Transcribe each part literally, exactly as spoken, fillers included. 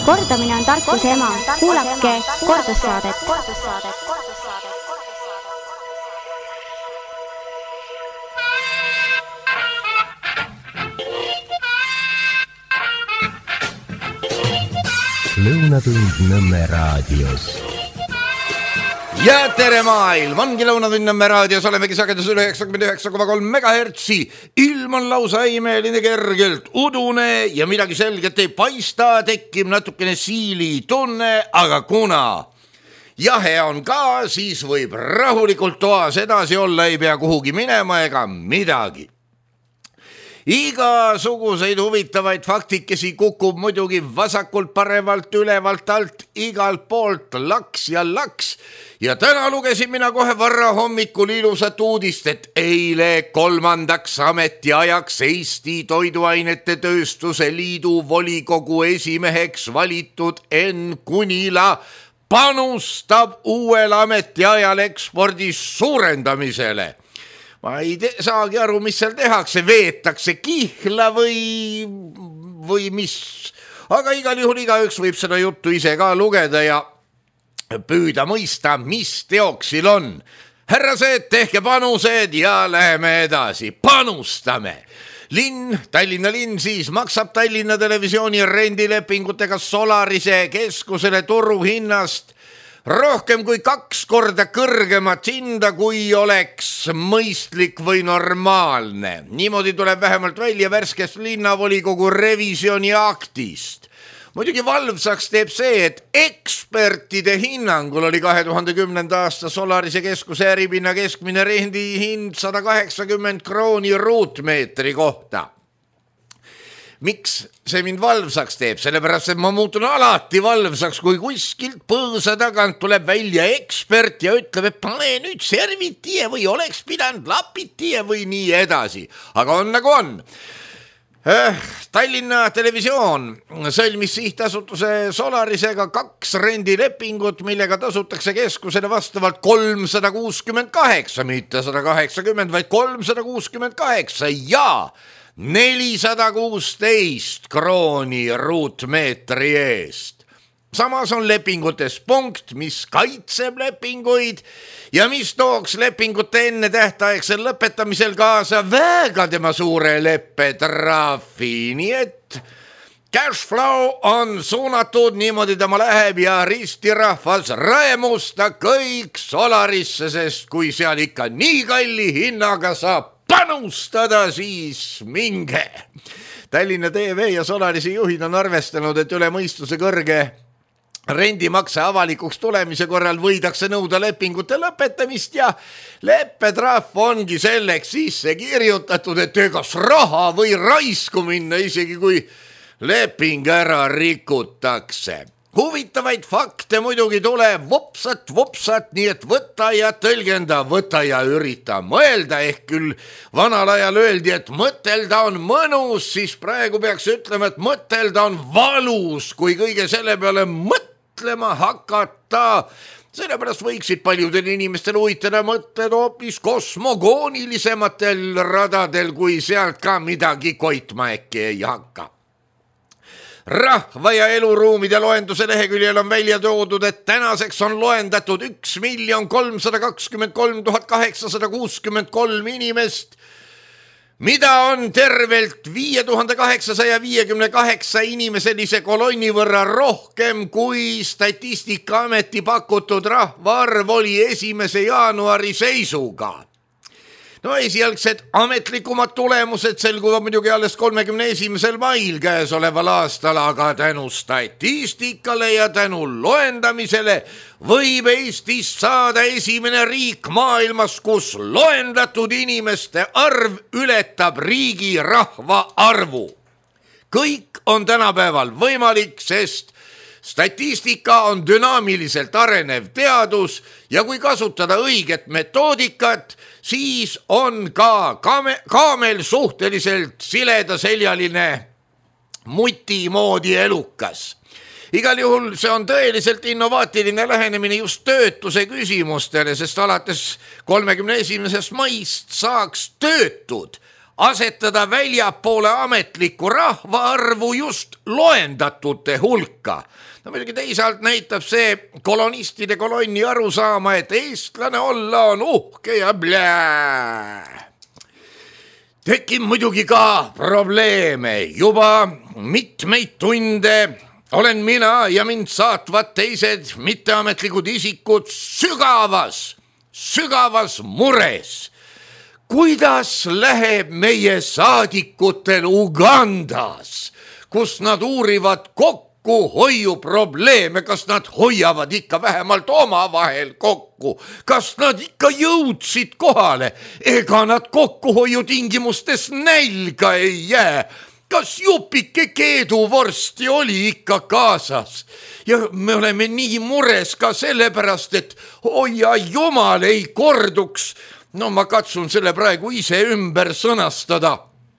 Kordamine on tarkuse ema. Kuulake kordussaadet. Lõunatund Nõmme raadios. Ja tere maailm, ongi Lõunatund Nõmme raadios, olemegi sagedus üle üheksakümmend üheksa koma kolm megahertsi. Ilm on lausa imeline, kergelt udune ja midagi selget ei paista, tekib natukene siili tunne, aga kuna jahe on ka, siis võib rahulikult toas edasi olla, ei pea kuhugi minema ega midagi. Igasuguseid huvitavaid faktikesi kukub muidugi vasakult, paremalt, ülevalt, alt, igalt poolt, laks ja laks. Ja täna lugesin mina kohe varra hommikul ilusat uudist, et eile kolmandaks ametiajaks Eesti Toiduainete Tööstuse Liidu volikogu esimeheks valitud Enn Kunila panustab uuel ametiajal ekspordi suurendamisele. Ma ei te- saagi aru, mis seal tehakse, veetakse kihla või, või mis. Aga igal juhul igaüks võib seda juttu ise ka lugeda ja püüda mõista, mis teoksil on. Härrased, tehke panused ja läheme edasi. Panustame! Linn, Tallinna linn siis maksab Tallinna Televisiooni rendilepingutega Solarise keskusele turuhinnast rohkem kui kaks korda kõrgemat hinda, kui oleks mõistlik või normaalne. Niimoodi tuleb vähemalt välja värskest linnavolikogu revisjoni aktist. Muidugi valvsaks teeb see, et ekspertide hinnangul oli kahe tuhande kümnenda aasta Solarise keskuse äripinna keskmine rendihind sada kaheksakümmend krooni ruutmeetri kohta. Miks see mind valvsaks teeb? Sellepärast, et ma muutun alati valvsaks, kui kuskilt põõsa tagant tuleb välja ekspert ja ütleb, et pane nüüd servitie või oleks pidanud lapitie või nii edasi. Aga on nagu on. Tallinna Televisioon sõlmis sihtasutuse Solarisega kaks rendilepingut, millega tasutakse keskusele vastavalt kolmsada kuuskümmend kaheksa, mitte sada kaheksakümmend, vaid kolmsada kuuskümmend kaheksa ja nelisada kuusteist krooni ruutmeetri eest. Samas on lepingutes punkt, mis kaitseb lepinguid ja mis tooks lepingute enne tähtaegsel lõpetamisel kaasa väga tema suure leppetrahvi. Nii et cash flow on suunatud, niimoodi tema läheb ja ristirahvas rõemusta kõik Solarisse, sest kui seal ikka nii kalli hinnaga saab panustada, siis minge. Tallinna T V ja Solarise juhid on arvestanud, et üle mõistuse kõrge rendimakse avalikuks tulemise korral võidakse nõuda lepingute lõpetamist ja leppetrahv ongi selleks sisse kirjutatud, et kas raha või raisku minna, isegi kui leping ära rikutakse. Huvitavaid fakte muidugi tuleb vopsat, vopsat, nii et võta ja tõlgenda, võta ja ürita mõelda, ehk küll vanal ajal öeldi, et mõtelda on mõnus, siis praegu peaks ütlema, et mõtelda on valus, kui kõige selle peale mõtlema hakata. Sellepärast võiksid paljudel inimestel uitada mõtted hoopis kosmogoonilisematel radadel, kui sealt ka midagi koitma äkki ei hakka. Rahva ja eluruumide loenduse leheküljel on välja toodud, et tänaseks on loendatud üks miljon kolmsada kakskümmend kolm tuhat kaheksasada kuuskümmend kolm inimest, mida on tervelt viie tuhande kaheksasaja viiekümne kaheksa inimeselise kolonni võrra rohkem, kui Statistikaameti pakutud rahvaarv oli esimese jaanuari seisuga. No esialgsed ametlikumad tulemused selguvad muidugi alles kolmekümne esimesel mail käesoleval aastal, aga tänu statistikale ja tänu loendamisele võib Eestist saada esimene riik maailmas, kus loendatud inimeste arv ületab riigi rahva arvu. Kõik on tänapäeval võimalik, sest statistika on dünaamiliselt arenev teadus ja kui kasutada õiget metoodikat, siis on ka kaamel suhteliselt siledaseljaline muti moodi elukas. Igal juhul see on tõeliselt innovaatiline lähenemine just töötuse küsimustele, sest alates kolmekümne esimesest maist saaks töötud asetada väljapoole ametlikku rahvaarvu just loendatute hulka. No muidugi teisalt näitab see kolonistide kolonni aru saama, et eestlane olla on uhke ja blää. Tekib muidugi ka probleeme. Juba mitmeid tunde olen mina ja mind saatvad teised mitteametlikud isikud sügavas, sügavas mures. Kuidas läheb meie saadikutel Ugandas, kus nad uurivad kokku hoiu probleeme, kas nad hoiavad ikka vähemalt omavahel kokku, kas nad ikka jõudsid kohale, ega nad kokkuhoiu tingimustes nälga ei jää, kas jupike keeduvorsti oli ikka kaasas. Ja me oleme nii mures ka sellepärast, et hoia jumal ei korduks. No ma katsun selle praegu ise ümber sõnastada.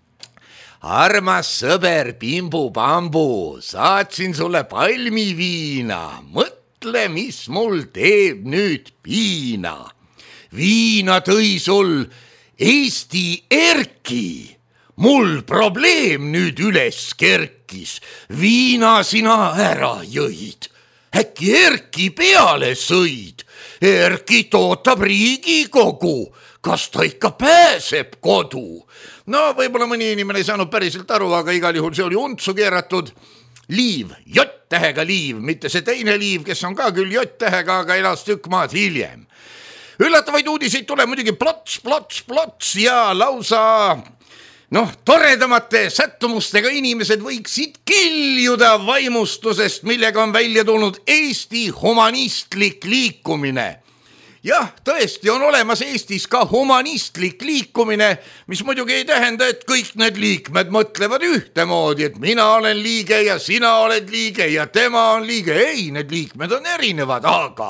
Armas sõber Pimbu-Pambu, saatsin sulle palmiviina, mõtle, mis mul teeb nüüd piina. Viina tõi sul Eesti Erki, mul probleem nüüd üles kerkis, viina sina ära jõid, äkki Erki peale sõid, Erki ootab Riigikogu, kas ta ikka pääseb kodu? No võib-olla mõni inimene ei saanud päriselt aru, aga igal juhul see oli untsu keeratud. Liiv, J-tähega Liiv, mitte see teine Liiv, kes on ka küll J-tähega, aga elas tükk maad hiljem. Üllatavaid uudiseid tuleb muidugi plots, plots, plots ja lausa noh, toredamate sättumustega inimesed võiksid kiljuda vaimustusest, millega on välja tulnud Eesti humanistlik liikumine. Jah, tõesti on olemas Eestis ka humanistlik liikumine, mis muidugi ei tähenda, et kõik need liikmed mõtlevad ühtemoodi, et mina olen liige ja sina oled liige ja tema on liige. Ei, need liikmed on erinevad, aga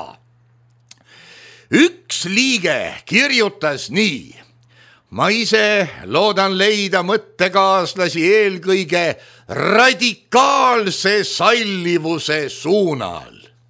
üks liige kirjutas nii. Ma ise loodan leida mõttekaaslasi eelkõige radikaalse sallivuse suunal.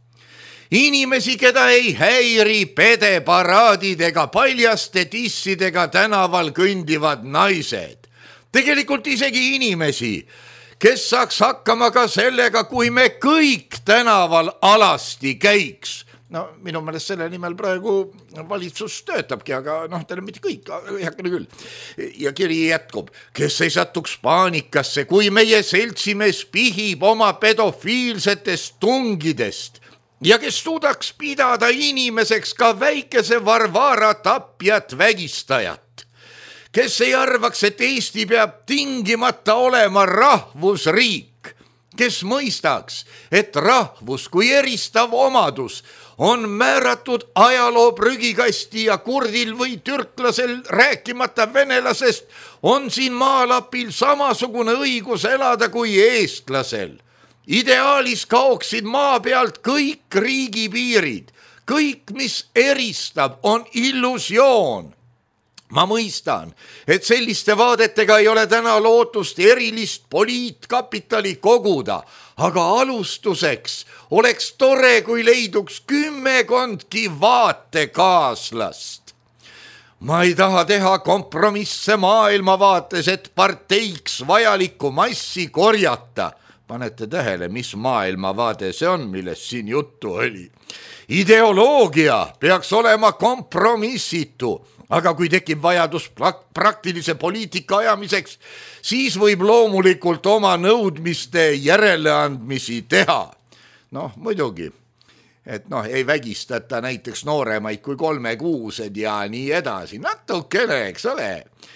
Inimesi, keda ei häiri pedeparaadid ega paljaste tissidega tänaval kõndivad naised. Tegelikult isegi inimesi, kes saaks hakkama ka sellega, kui me kõik tänaval alasti käiks. No minu meelest selle nimel praegu valitsus töötabki, aga noh, teile mitte kõik, heakene küll. Ja kiri jätkub, kes ei satuks paanikasse, kui meie seltsimees pihib oma pedofiilsetest tungidest ja kes suudaks pidada inimeseks ka väikese Varvara tapjat vägistajat, kes ei arvaks, et Eesti peab tingimata olema rahvusriik, kes mõistaks, et rahvus kui eristav omadus on määratud ajaloo prügikasti ja kurdil või türklasel, rääkimata venelasest, on siin maalapil samasugune õigus elada kui eestlasel. Ideaalis kaoksid maa pealt kõik riigipiirid, kõik, mis eristab, on illusioon. Ma mõistan, et selliste vaadetega ei ole täna lootust erilist poliitkapitali koguda, aga alustuseks oleks tore, kui leiduks kümmekondki vaatekaaslast. Ma ei taha teha kompromisse maailmavaates, et parteiks vajalikku massi korjata. Panete tähele, mis maailmavaade see on, millest siin juttu oli. Ideoloogia peaks olema kompromissitu, aga kui tekib vajadus praktilise poliitika ajamiseks, siis võib loomulikult oma nõudmiste järeleandmisi teha. Noh, muidugi, et noh, ei vägistata näiteks nooremaid kui kolmekuused ja nii edasi. Natukene, eks ole.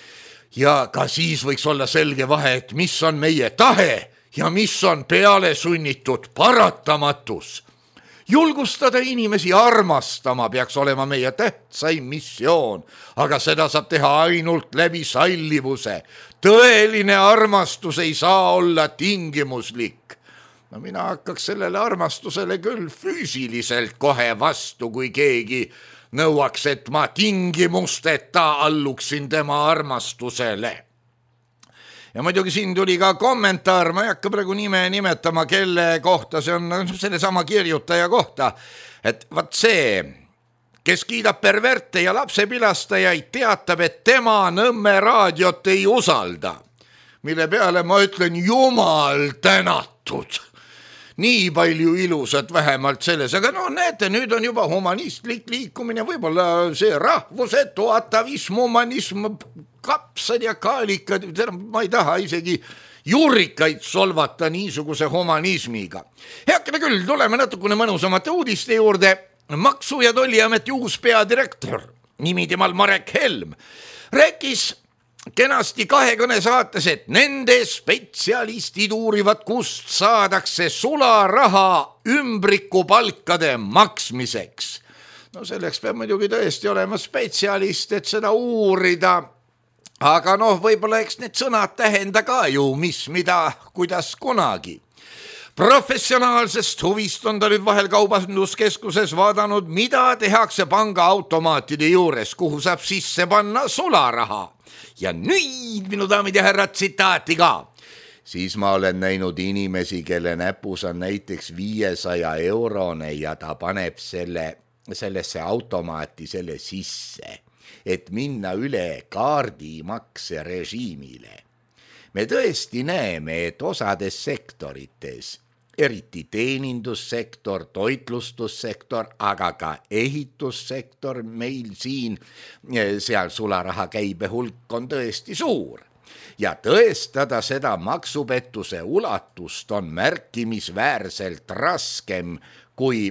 Ja ka siis võiks olla selge vahe, et mis on meie tahe ja mis on peale sunnitud paratamatus. Julgustada inimesi armastama peaks olema meie tähtsaim missioon, aga seda saab teha ainult läbi sallivuse. Tõeline armastus ei saa olla tingimuslik. No mina hakkaks sellele armastusele küll füüsiliselt kohe vastu, kui keegi nõuaks, et ma tingimusteta alluksin tema armastusele. Ja muidugi siin tuli ka kommentaar, ma ei hakka praegu nime nimetama, kelle kohta, see on selle sama kirjutaja kohta, et vaat see kes kiidab perverte ja lapsepilastajaid, teatab, et tema Nõmme raadiot ei usalda. Mille peale ma ütlen, jumal tänatud. Nii palju ilusat vähemalt selles, aga no näete, nüüd on juba humanistlik liikumine, võib-olla see rahvusetu atavism, humanism, kapsad ja kaalikad, ma ei taha isegi juurikaid solvata niisuguse humanismiga. Heakene küll, tuleme natukene mõnusamate uudiste juurde. Maksu- ja Tolliameti uus peadirektor, nimi temal Marek Helm, rääkis kenasti kahekõne saates, et nende spetsialistid uurivad, kust saadakse sularaha ümbrikupalkade maksmiseks. No selleks peab muidugi tõesti olema spetsialist, et seda uurida. Aga noh, võib-olla eks need sõnad tähenda ka ju, mis, mida, kuidas kunagi. Professionaalsest huvist on ta nüüd vahel kaubanduskeskuses vaadanud, mida tehakse panga automaatide juures, kuhu saab sisse panna sularaha. Ja nüüd, minu daamid ja härrad, tsitaati ka. Siis ma olen näinud inimesi, kelle näpus on näiteks viiesaja eurone ja ta paneb selle, sellesse automaati selle sisse, et minna üle kaardimakse režiimile. Me tõesti näeme, et osades sektorites, eriti teenindussektor, toitlustussektor, aga ka ehitussektor meil siin, seal sularaha käibe hulk on tõesti suur. Ja tõestada seda maksupettuse ulatust on märkimisväärselt raskem, kui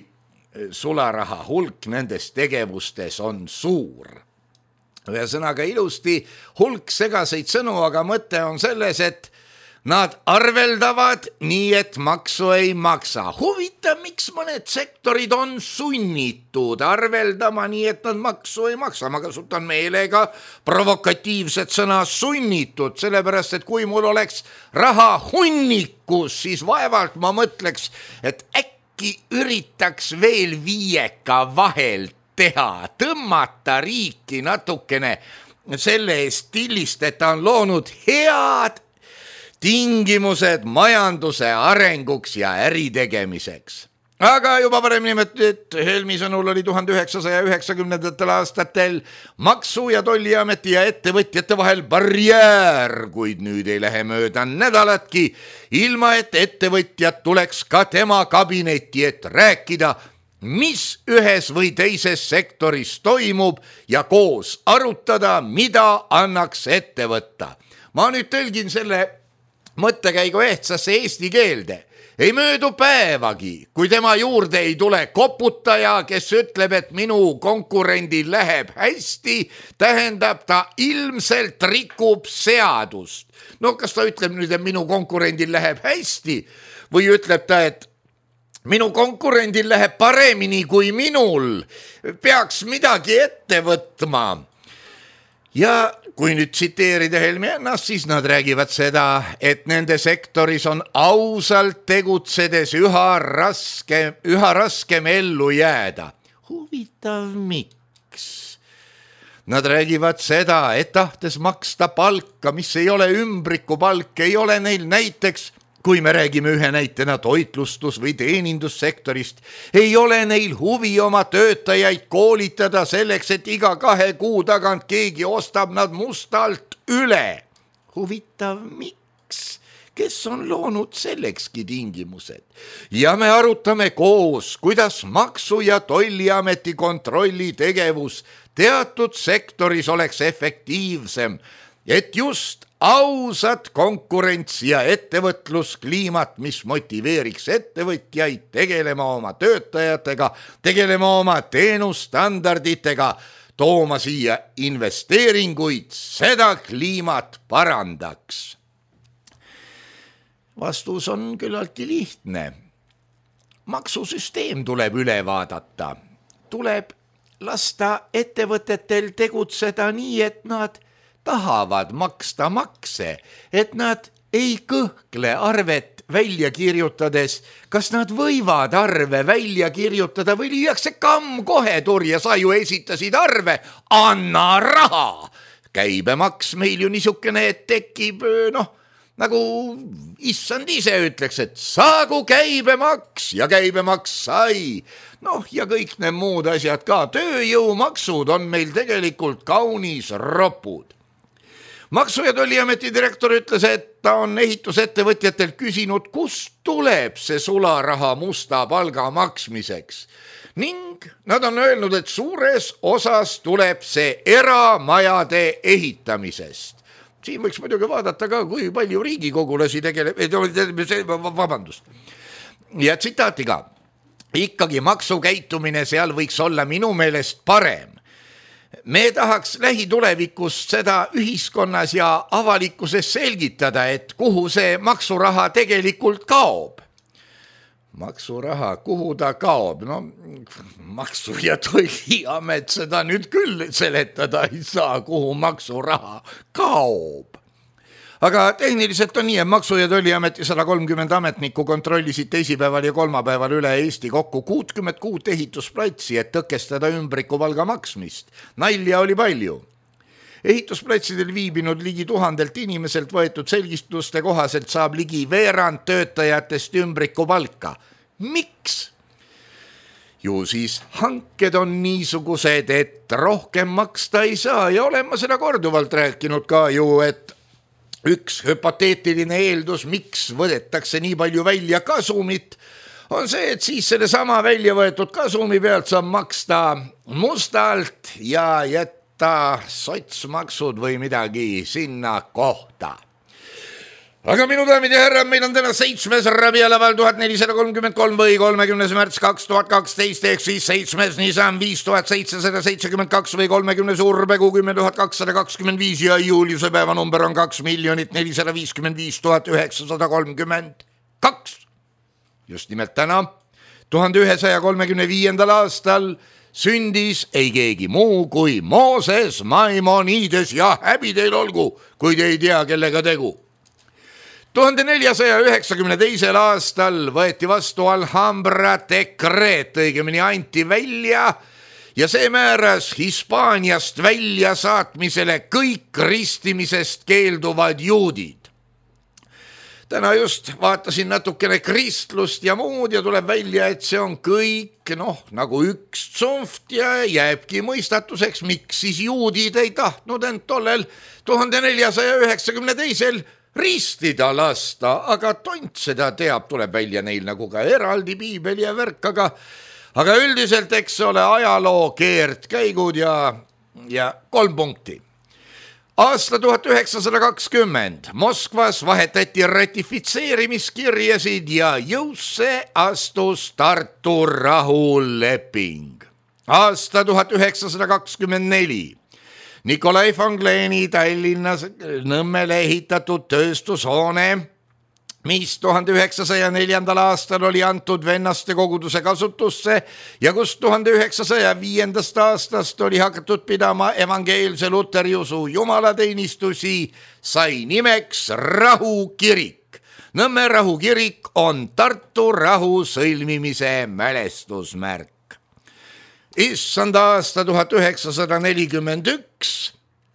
sularaha hulk nendes tegevustes on suur. Ühesõnaga ilusti hulk segaseid sõnu, aga mõte on selles, et nad arveldavad nii, et maksu ei maksa. Huvitav, miks mõned sektorid on sunnitud arveldama nii, et nad maksu ei maksa. Ma kasutan meelega provokatiivset sõna sunnitud, sellepärast, et kui mul oleks raha hunnikus, siis vaevalt ma mõtleks, et äkki üritaks veel viieka vahelt teha, tõmmata riiki natukene selle stilist, et ta on loonud head tingimused majanduse arenguks ja äritegemiseks. Aga juba varem nimetati, et Helmi sõnul oli tuhande üheksasaja üheksakümnendatel aastatel Maksu- ja Tolliameti ja ettevõtjate vahel barjäär, kuid nüüd ei lähe mööda nädalatki, ilma et ettevõtjad tuleks ka tema kabinetti, et rääkida, mis ühes või teises sektoris toimub ja koos arutada, mida annaks ette võtta. Ma nüüd tõlgin selle mõttekäigu ehtsasse eesti keelde. Ei möödu päevagi, kui tema juurde ei tule koputaja, kes ütleb, et minu konkurendil läheb hästi, tähendab ta ilmselt rikub seadust. No kas ta ütleb nüüd, et minu konkurendil läheb hästi või ütleb ta, et minu konkurendil läheb paremini kui minul, peaks midagi ette võtma. Ja kui nüüd tsiteerida Helmi ennast, siis nad räägivad seda, et nende sektoris on ausalt tegutsedes üha raskem, üha raskem ellu jääda. Huvitav, miks? Nad räägivad seda, et tahtes maksta palka, mis ei ole ümbrikupalk, ei ole neil näiteks, kui me räägime ühe näitena toitlustus- või teenindussektorist, ei ole neil huvi oma töötajaid koolitada selleks, et iga kahe kuu tagant keegi ostab nad mustalt üle. Huvitav, miks? Kes on loonud sellekski tingimused? Ja me arutame koos, kuidas Maksu- ja Tolliameti kontrolli tegevus teatud sektoris oleks efektiivsem, et just ausat konkurentsi ja ettevõtluskliimat, mis motiveeriks ettevõtjaid tegelema oma töötajatega, tegelema oma teenusstandarditega, tooma siia investeeringuid, seda kliimat parandaks. Vastus on küllaltki lihtne. Maksusüsteem tuleb üle vaadata. Tuleb lasta ettevõtetel tegutseda nii, et nad tahavad maksta makse, et nad ei kõhkle arvet välja kirjutades, kas nad võivad arve välja kirjutada või lüüakse kamm kohe turja, sa ju esitasid arve, anna raha. Käibemaks meil ju niisugune, et tekib, noh, nagu issand ise ütleks, et saagu käibemaks ja käibemaks sai. Noh, ja kõik need muud asjad ka. Tööjõumaksud on meil tegelikult kaunis ropud. Maksu- ja Tolliameti direktor ütles, et ta on ehitusettevõtjatelt küsinud, kust tuleb see sularaha musta palga maksmiseks. Ning nad on öelnud, et suures osas tuleb see eramajade ehitamisest. Siin võiks muidugi vaadata ka, kui palju riigikogulasi tegeleb, vabandust. Ja tsitaati ka, ikkagi maksukäitumine seal võiks olla minu meelest parem. Me tahaks lähitulevikust seda ühiskonnas ja avalikkuses selgitada, et kuhu see maksuraha tegelikult kaob. Maksuraha, kuhu ta kaob? No, maksu- ja Tolliamet seda nüüd küll seletada ei saa, kuhu maksuraha kaob. Aga tehniliselt on nii, et Maksu- ja Tolliameti sada kolmkümmend ametnikku kontrollisid teisipäeval ja kolmapäeval üle Eesti kokku kuuskümmend kuut ehitusplatsi, et tõkestada ümbrikupalga maksmist. Nalja oli palju. Ehitusplatsidel viibinud ligi tuhandelt inimeselt võetud selgistuste kohaselt saab ligi veerand töötajatest ümbrikupalka. Miks? Ju siis hanked on niisugused, et rohkem maksta ei saa ja olen ma seda korduvalt rääkinud ka ju, et üks hüpoteetiline eeldus, miks võetakse nii palju välja kasumit, on see, et siis selle sama välja võetud kasumi pealt saab maksta mustalt ja jätta sotsmaksud või midagi sinna kohta. Aga minu daamid ja härrad, meil on täna seitsmes rabialaval tuhat nelisada kolmkümmend kolm või kolmekümnes märts kaks tuhat kaksteist ehk siis seitsmes nisam viis tuhat seitsesada seitsekümmend kaks või kolmekümnes urbegu kümme tuhat kakssada kakskümmend viis ja juuliuse päeva number on kaks miljonit nelisada viiskümmend viis tuhat üheksasada kolmkümmend kaks. Just nimelt täna, tuhande ühesaja kolmekümne viiendal aastal sündis ei keegi muu kui Mooses Maimonides ja häbi teil olgu, kui te ei tea, kellega tegu. tuhande neljasaja üheksakümne teisel aastal võeti vastu Alhambra dekreet, õigemini anti välja ja see määras Hispaaniast välja saatmisele kõik ristimisest keelduvad juudid. Täna just vaatasin natukene kristlust ja muud ja tuleb välja, et see on kõik, noh, nagu üks tsumft ja jääbki mõistatuseks, miks siis juudid ei tahtnud end tollel tuhande neljasaja üheksakümne teisel ristida lasta, aga tont seda teab, tuleb välja neil nagu ka eraldi piibel ja värk, aga, aga üldiselt eks ole ajaloo keerdkäigud ja, ja kolm punkti. Aasta tuhat üheksasada kakskümmend Moskvas vahetati ratifitseerimiskirjasid ja jõusse astus Tartu rahuleping. Aasta tuhat üheksasada kakskümmend neli Nikolai von Gleni Tallinnas Nõmmele ehitatud tööstushoone, mis tuhande üheksasaja neljandal aastal oli antud vennaste koguduse kasutusse ja kus tuhande üheksasaja viiendast aastast oli hakatud pidama evangeelse luteriusu jumalateenistusi, sai nimeks Rahukirik. Nõmme rahukirik on Tartu rahu sõlmimise mälestusmärk. Issand aasta tuhat üheksasada nelikümmend üks.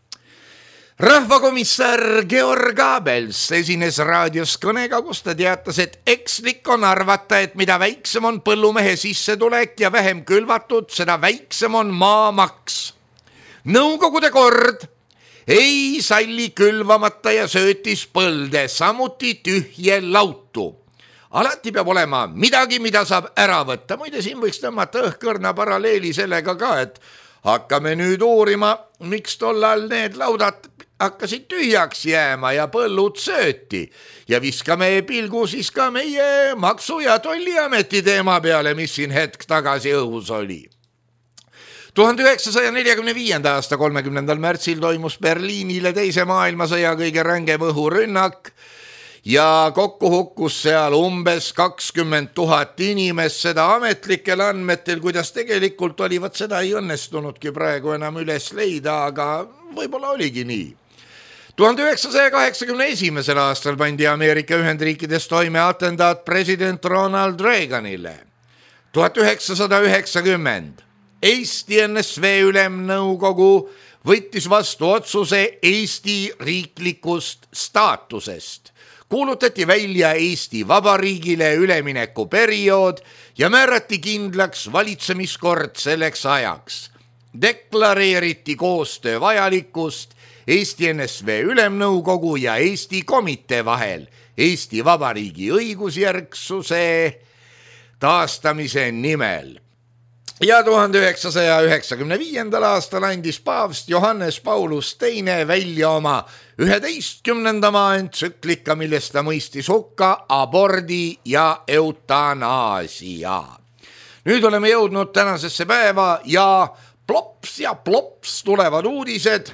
Rahvakomissar Georg Abels esines raadios kõnega, kus ta teatas, et ekslik on arvata, et mida väiksem on põllumehe sissetulek ja vähem külvatud, seda väiksem on maamaks. Nõukogude kord ei salli külvamata ja söötis põlde, samuti tühje lautu. Alati peab olema midagi, mida saab ära võtta. Muide, siin võiks tõmmata õhkõrna paralleeli sellega ka, et hakkame nüüd uurima, miks tollal need laudad hakkasid tühjaks jääma ja põllud sööti. Ja viskame pilgu siis ka meie Maksu- ja Tolliameti teema peale, mis siin hetk tagasi õhus oli. tuhande üheksasaja neljakümne viienda aasta kolmekümnendal märtsil toimus Berliinile teise maailmasõja kõige rängem õhurünnak ja kokku hukkus seal umbes kakskümmend tuhat inimest, seda ametlikel andmetel, kuidas tegelikult oli, võt seda ei õnnestunudki praegu enam üles leida, aga võib-olla oligi nii. tuhande üheksasaja kaheksakümne esimesel aastal pandi Ameerika Ühendriikides toime atendaat president Ronald Reaganile. tuhat üheksasada üheksakümmend Eesti N S V Ülemnõukogu võttis vastu otsuse Eesti riiklikust staatusest. kuulutati välja Eesti Vabariigile ülemineku periood ja määrati kindlaks valitsemiskord selleks ajaks. Deklareeriti koostöö vajalikkust Eesti N S V Ülemnõukogu ja Eesti Komitee vahel Eesti Vabariigi õigusjärgsuse taastamise nimel. Ja tuhande üheksasaja üheksakümne viiendal aastal andis paavst Johannes Paulus teine välja oma üheteistkümnendama entsüklika, millest ta mõistis hukka abordi ja eutanaasia. Nüüd oleme jõudnud tänasesse päeva ja plops ja plops tulevad uudised,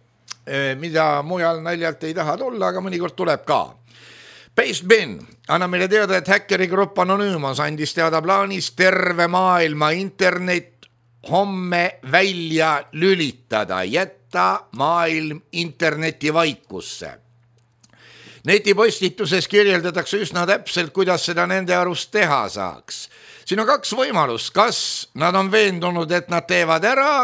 mida mujal naljalt ei taha tulla, aga mõnikord tuleb ka. Based Ben annab meile teada, et häkkerigrupp Anonymous andis teada plaanis terve maailma internet homme välja lülitada, jätta maailm interneti vaikusse. Netipostituses kirjeldatakse üsna täpselt, kuidas seda nende arust teha saaks. Siin on kaks võimalust, kas nad on veendunud, et nad teevad ära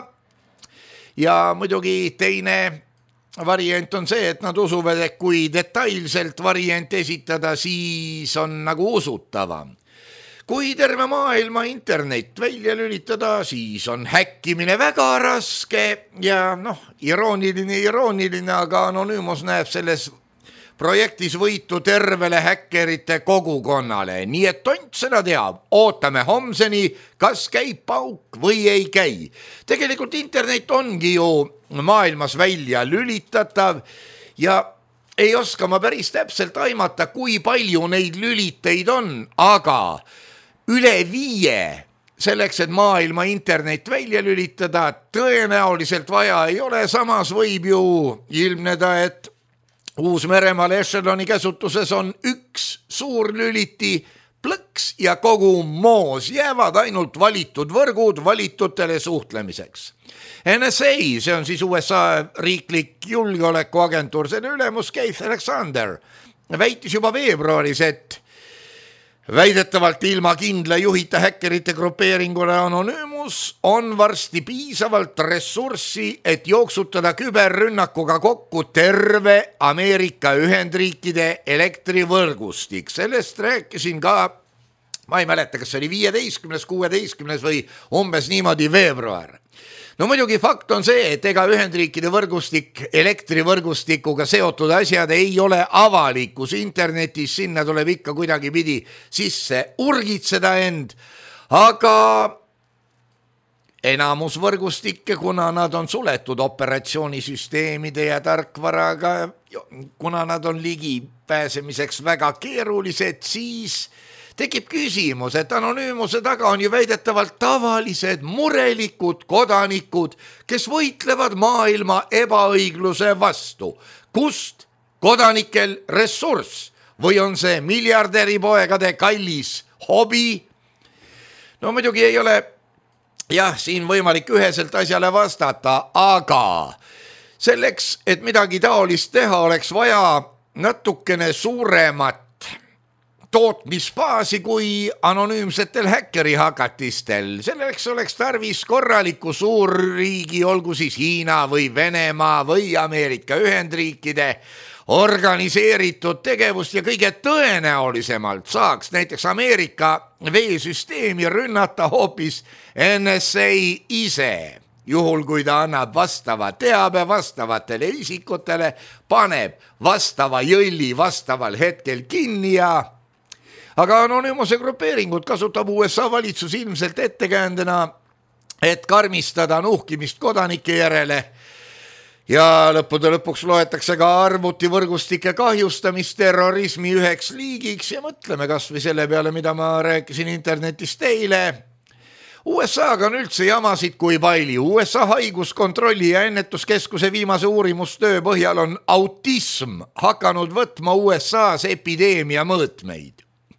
ja muidugi teine variant on see, et nad usuvad, et kui detailselt variant esitada, siis on nagu usutavam. Kui terve maailma internet välja lülitada, siis on häkkimine väga raske ja noh, irooniline, irooniline, aga Anonymous näeb selles projektis võitu tervele häkkerite kogukonnale. Nii et tont seda teab, ootame homseni, kas käib pauk või ei käi. Tegelikult internet ongi ju maailmas välja lülitatav ja ei oska ma päris täpselt aimata, kui palju neid lüliteid on, aga üle viie selleks, et maailma internet välja lülitada, tõenäoliselt vaja ei ole, samas võib ju ilmneda, et Uus-Meremaal Echeloni käsutuses on üks suur lüliti, plõks ja kogu moos jäävad ainult valitud võrgud valitutele suhtlemiseks. N S A, see on siis U S A riiklik julgeolekuagentuur, selle ülemus Keith Alexander väitis juba veebruaris, et väidetavalt ilma kindla juhita häkkerite grupeeringule Anonymous on varsti piisavalt ressurssi, et jooksutada küberrünnakuga kokku terve Ameerika Ühendriikide elektrivõrgustik. Sellest rääkisin ka, ma ei mäleta, kas see oli viieteistkümnes, kuueteistkümnes või umbes niimoodi veebruar. No muidugi fakt on see, et ega Ühendriikide võrgustik elektrivõrgustikuga seotud asjad ei ole avalikus internetis, sinna tuleb ikka kuidagi pidi sisse urgitseda end, aga enamus võrgustikke, kuna nad on suletud operatsioonisüsteemide ja tarkvaraga, kuna nad on ligi pääsemiseks väga keerulised, siis tekib küsimus, et Anonymuse taga on ju väidetavalt tavalised murelikud kodanikud, kes võitlevad maailma ebaõigluse vastu. Kust kodanikel ressurss või on see miljardäripoegade kallis hobi? No muidugi ei ole jah, siin võimalik üheselt asjale vastata, aga selleks, et midagi taolist teha, oleks vaja natukene suuremat tootmisbaasi kui anonüümsetel häkkerihakatistel. Selleks oleks tarvis korraliku suurriigi, olgu siis Hiina või Venemaa või Ameerika Ühendriikide organiseeritud tegevust ja kõige tõenäolisemalt saaks näiteks Ameerika veesüsteemi rünnata hoopis N S A ise. Juhul, kui ta annab vastava teabe vastavatele isikutele, paneb vastava jõlli vastaval hetkel kinni ja aga Anonymuse grupeeringut kasutab U S A valitsus ilmselt ettekäändena, et karmistada nuhkimist kodanike järele ja lõppude lõpuks loetakse ka arvutivõrgustike kahjustamist terrorismi üheks liigiks ja mõtleme kas või selle peale, mida ma rääkisin internetis teile. U S A-ga on üldse jamasid kui palju. U S A haiguskontrolli ja ennetuskeskuse viimase uurimustöö põhjal on autism hakanud võtma U S A-s epideemia mõõtmeid.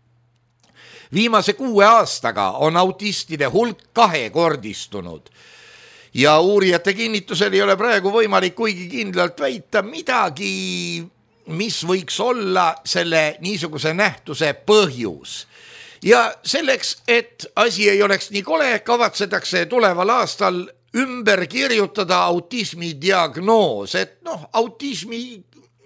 Viimase kuue aastaga on autistide hulk kahekordistunud ja uurijate kinnitusel ei ole praegu võimalik kuigi kindlalt väita midagi, mis võiks olla selle niisuguse nähtuse põhjus. Ja selleks, et asi ei oleks nii kole, kavatsetakse tuleval aastal ümber kirjutada autismi diagnoos, et noh, autismi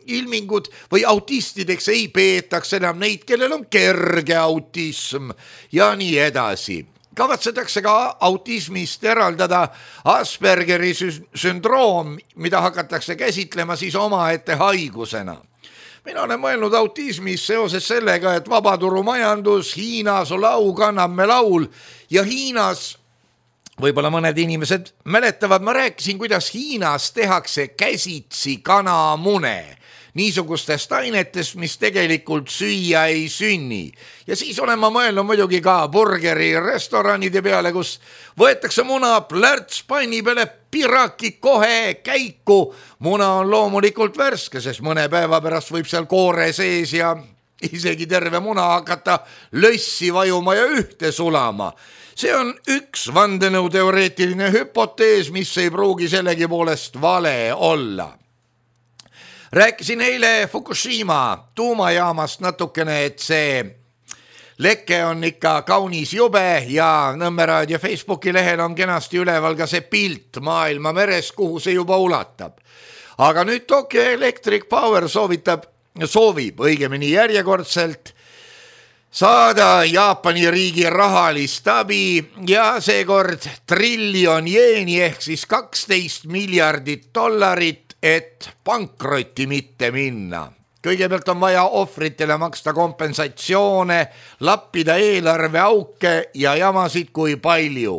ilmingud või autistideks ei peetaks enam neid, kellel on kerge autism ja nii edasi. Kavatsetakse ka autismist eraldada Aspergeri sündroom, mida hakatakse käsitlema siis omaette haigusena. Mina olen mõelnud autismis seoses sellega, et vabaturumajandus, Hiinas lau kannab me laul ja Hiinas võib-olla mõned inimesed mäletavad, ma rääkisin, kuidas Hiinas tehakse käsitsi kanamune niisugustest ainetest, mis tegelikult süüa ei sünni. Ja siis olen ma mõelnud muidugi ka burgeri restoranide peale, kus võetakse muna, plärts panni peale, piraki kohe käiku. Muna on loomulikult värske, sest mõne päeva pärast võib seal koore sees ja isegi terve muna hakata lössi vajuma ja ühte sulama. See on üks vandenõuteoreetiline hüpotees, mis ei pruugi sellegi poolest vale olla. Rääkisin eile Fukushima tuumajaamast natukene, et see leke on ikka kaunis jube ja Nõmme Raadio Facebooki lehel on kenasti üleval ka see pilt maailma meres, kuhu see juba ulatab. Aga nüüd Tokyo Electric Power soovitab, soovib õigemini järjekordselt saada Jaapani riigi rahalist abi ja seekord triljon jeeni ehk siis kaksteist miljardit dollarit, et pankrotti mitte minna. Kõigepealt on vaja ohvritele maksta kompensatsioone, lappida eelarveauke ja jamasid kui palju.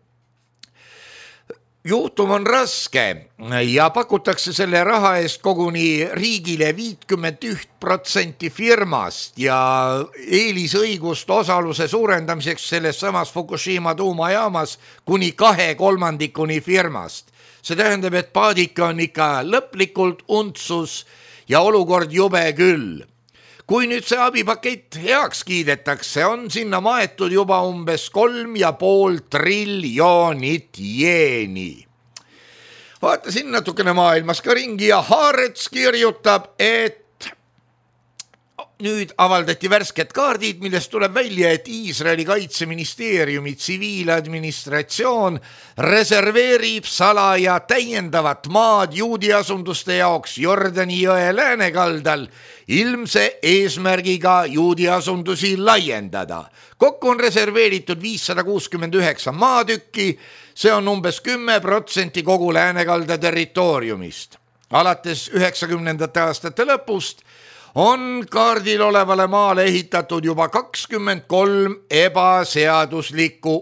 Juhtum on raske ja pakutakse selle raha eest koguni riigile viiskümmend üks protsenti firmast ja eelisõigust osaluse suurendamiseks selles samas Fukushima tuumajaamas kuni kahe kolmandikuni firmast. See tähendab, et paadika on ikka lõplikult untsus ja olukord jube küll. Kui nüüd see abipakett heaks kiidetakse, on sinna maetud juba umbes kolm ja pool triljonit jeeni. Vaatasin natukene maailmas ka ringi ja Haaretz kirjutab, et nüüd avaldati värsked kaardid, millest tuleb välja, et Iisraeli kaitseministeeriumi tsiviiladministratsioon reserveerib salaja täiendavat maad juudi asunduste jaoks Jordani jõe läänekaldal ilmse eesmärgiga juudi asundusi laiendada. Kokku on reserveeritud viissada kuuskümmend üheksa maatükki, see on umbes kümme protsenti kogu läänekalda territooriumist. Alates üheksakümnendate aastate lõpust on kaardil olevale maale ehitatud juba kakskümmend kolm ebaseaduslikku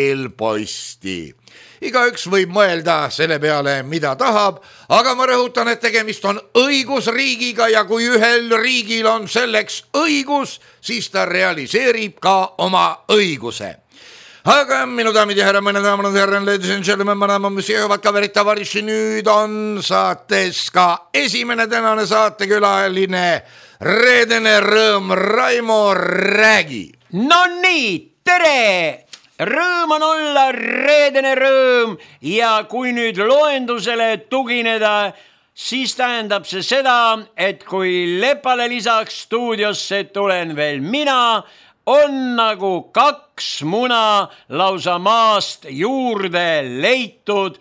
eelposti. Igaüks võib mõelda selle peale, mida tahab, aga ma rõhutan, et tegemist on õigusriigiga ja kui ühel riigil on selleks õigus, siis ta realiseerib ka oma õiguse. Aga minu daamid ja härra, mõne daamad ja härra, ladies and gentlemen, madame, monsieur, head kaverid, tavariši, nüüd on saates ka esimene tänane saatekülaline Reedene Rõõm, Raimo, räägi. No nii, tere! Rõõm on olla, Reedene Rõõm, ja kui nüüd loendusele tugineda, siis tähendab see seda, et kui Lepale lisaks stuudiosse tulen veel mina, on nagu kaks muna lausa maast juurde leitud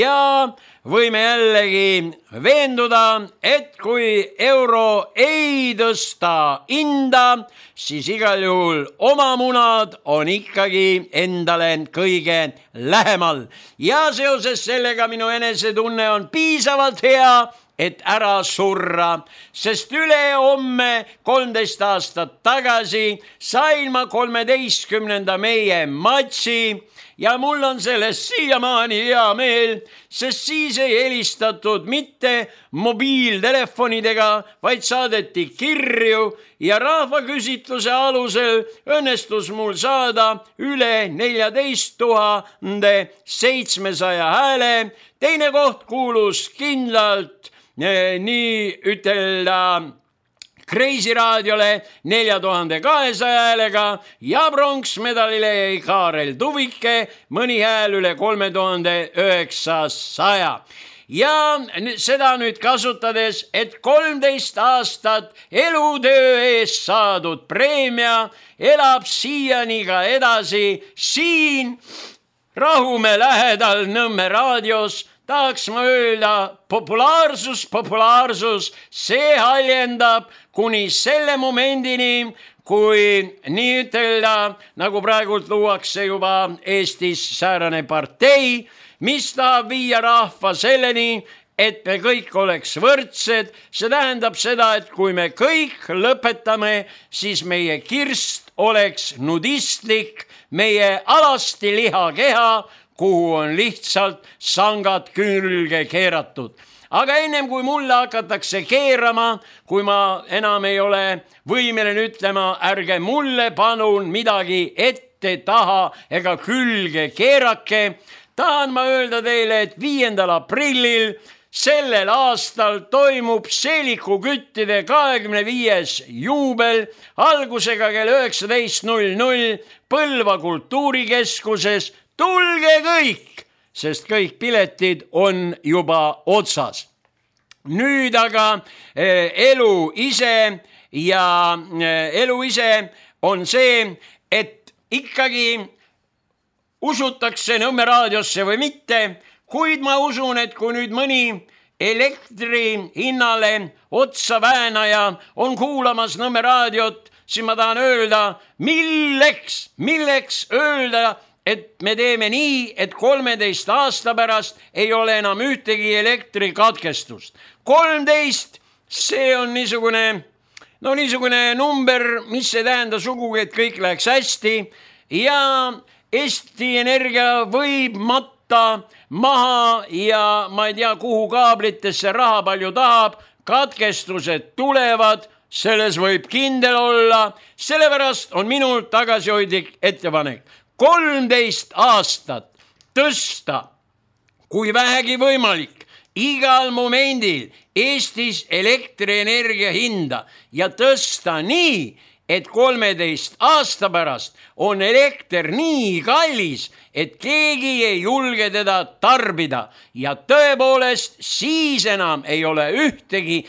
ja võime jällegi veenduda, et kui euro ei tõsta hinda, siis igal juhul oma munad on ikkagi endale kõige lähemal. Ja seoses sellega minu enesetunne on piisavalt hea, et ära surra, sest üle homme kolmteist aastat tagasi sain ma kolmeteistkümnenda meie matši ja mul on sellest siiamaani hea meel, sest siis ei helistatud mitte mobiiltelefonidega, vaid saadeti kirju ja rahvaküsitluse alusel õnnestus mul saada üle neljateist tuhande seitsmesaja hääle. Teine koht kuulus kindlalt nii ütelda Kreisi raadiole nelja tuhande kahesaja häälega ja pronksmedalile jäi Kaarel Tuvike mõni hääl üle kolme tuhande üheksasaja. Ja seda nüüd kasutades, et kolmteist aastat elutöö eest saadud preemia elab siiani ka edasi siin Rahumäe lähedal Nõmme raadios. tahaks ma öelda, populaarsus, populaarsus, see haljendab kuni selle momendini, kui nii ütelda, nagu praegult luuakse juba Eestis säärane partei, mis tahab viia rahva selleni, et me kõik oleks võrdsed. See tähendab seda, et kui me kõik lõpetame, siis meie kirst oleks nudistlik, meie alasti lihakeha, kuhu on lihtsalt sangad külge keeratud. Aga ennem kui mulle hakatakse keerama, kui ma enam ei ole võimeline ütlema, ärge mulle palun midagi ette, taha ega külge keerake, tahan ma öelda teile, et viiendal aprillil sellel aastal toimub seelikuküttide kahekümne viies juubel algusega kell üheksateist null null Põlva kultuurikeskuses. Tulge kõik, sest kõik piletid on juba otsas. Nüüd aga elu ise ja elu ise on see, et ikkagi usutakse Nõmme raadiosse või mitte, kuid ma usun, et kui nüüd mõni elektri hinnale otsa väänaja on kuulamas Nõmme raadiot, siis ma tahan öelda, milleks, milleks öelda, et me teeme nii, et kolmeteist aasta pärast ei ole enam ühtegi elektrikatkestust. kolmteist, see on niisugune, no niisugune number, mis ei tähenda sugugi, et kõik läheks hästi ja Eesti Energia võib matta maha ja ma ei tea, kuhu kaablitesse raha palju tahab, katkestused tulevad, selles võib kindel olla, sellepärast on minul tagasihoidlik ettepanek. kolmteist aastat tõsta, kui vähegi võimalik, igal momendil Eestis elektrienergia hinda ja tõsta nii, et kolmeteist aasta pärast on elekter nii kallis, et keegi ei julge teda tarbida ja tõepoolest siis enam ei ole ühtegi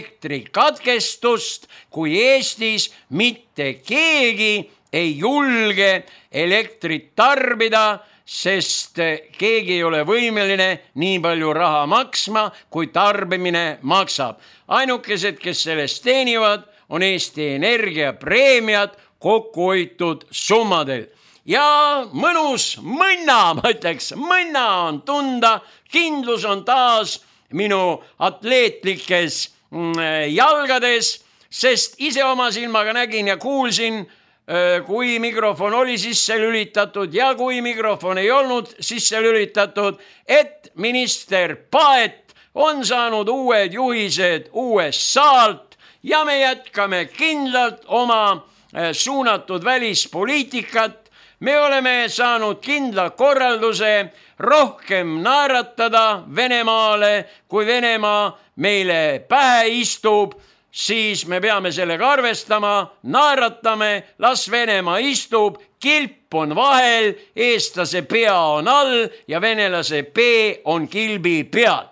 elektrikatkestust, kui Eestis mitte keegi ei julge elektrit tarbida, sest keegi ei ole võimeline nii palju raha maksma, kui tarbimine maksab. Ainukesed, kes sellest teenivad, on Eesti Energia preemiad kokku hoitud summadel. Ja mõnus mõnna, ma ütleks, mõnna on tunda, kindlus on taas minu atleetlikes jalgades, sest ise oma silmaga nägin ja kuulsin, kui mikrofon oli sisse lülitatud ja kui mikrofon ei olnud sisse lülitatud, et minister Paet on saanud uued juhised U S A-lt ja me jätkame kindlalt oma suunatud välispoliitikat. Me oleme saanud kindla korralduse rohkem naeratada Venemaale, kui Venemaa meile pähe istub, siis me peame sellega arvestama, naeratame, las Venemaa istub, kilp on vahel, eestlase pea on all ja venelase pea on kilbi peal.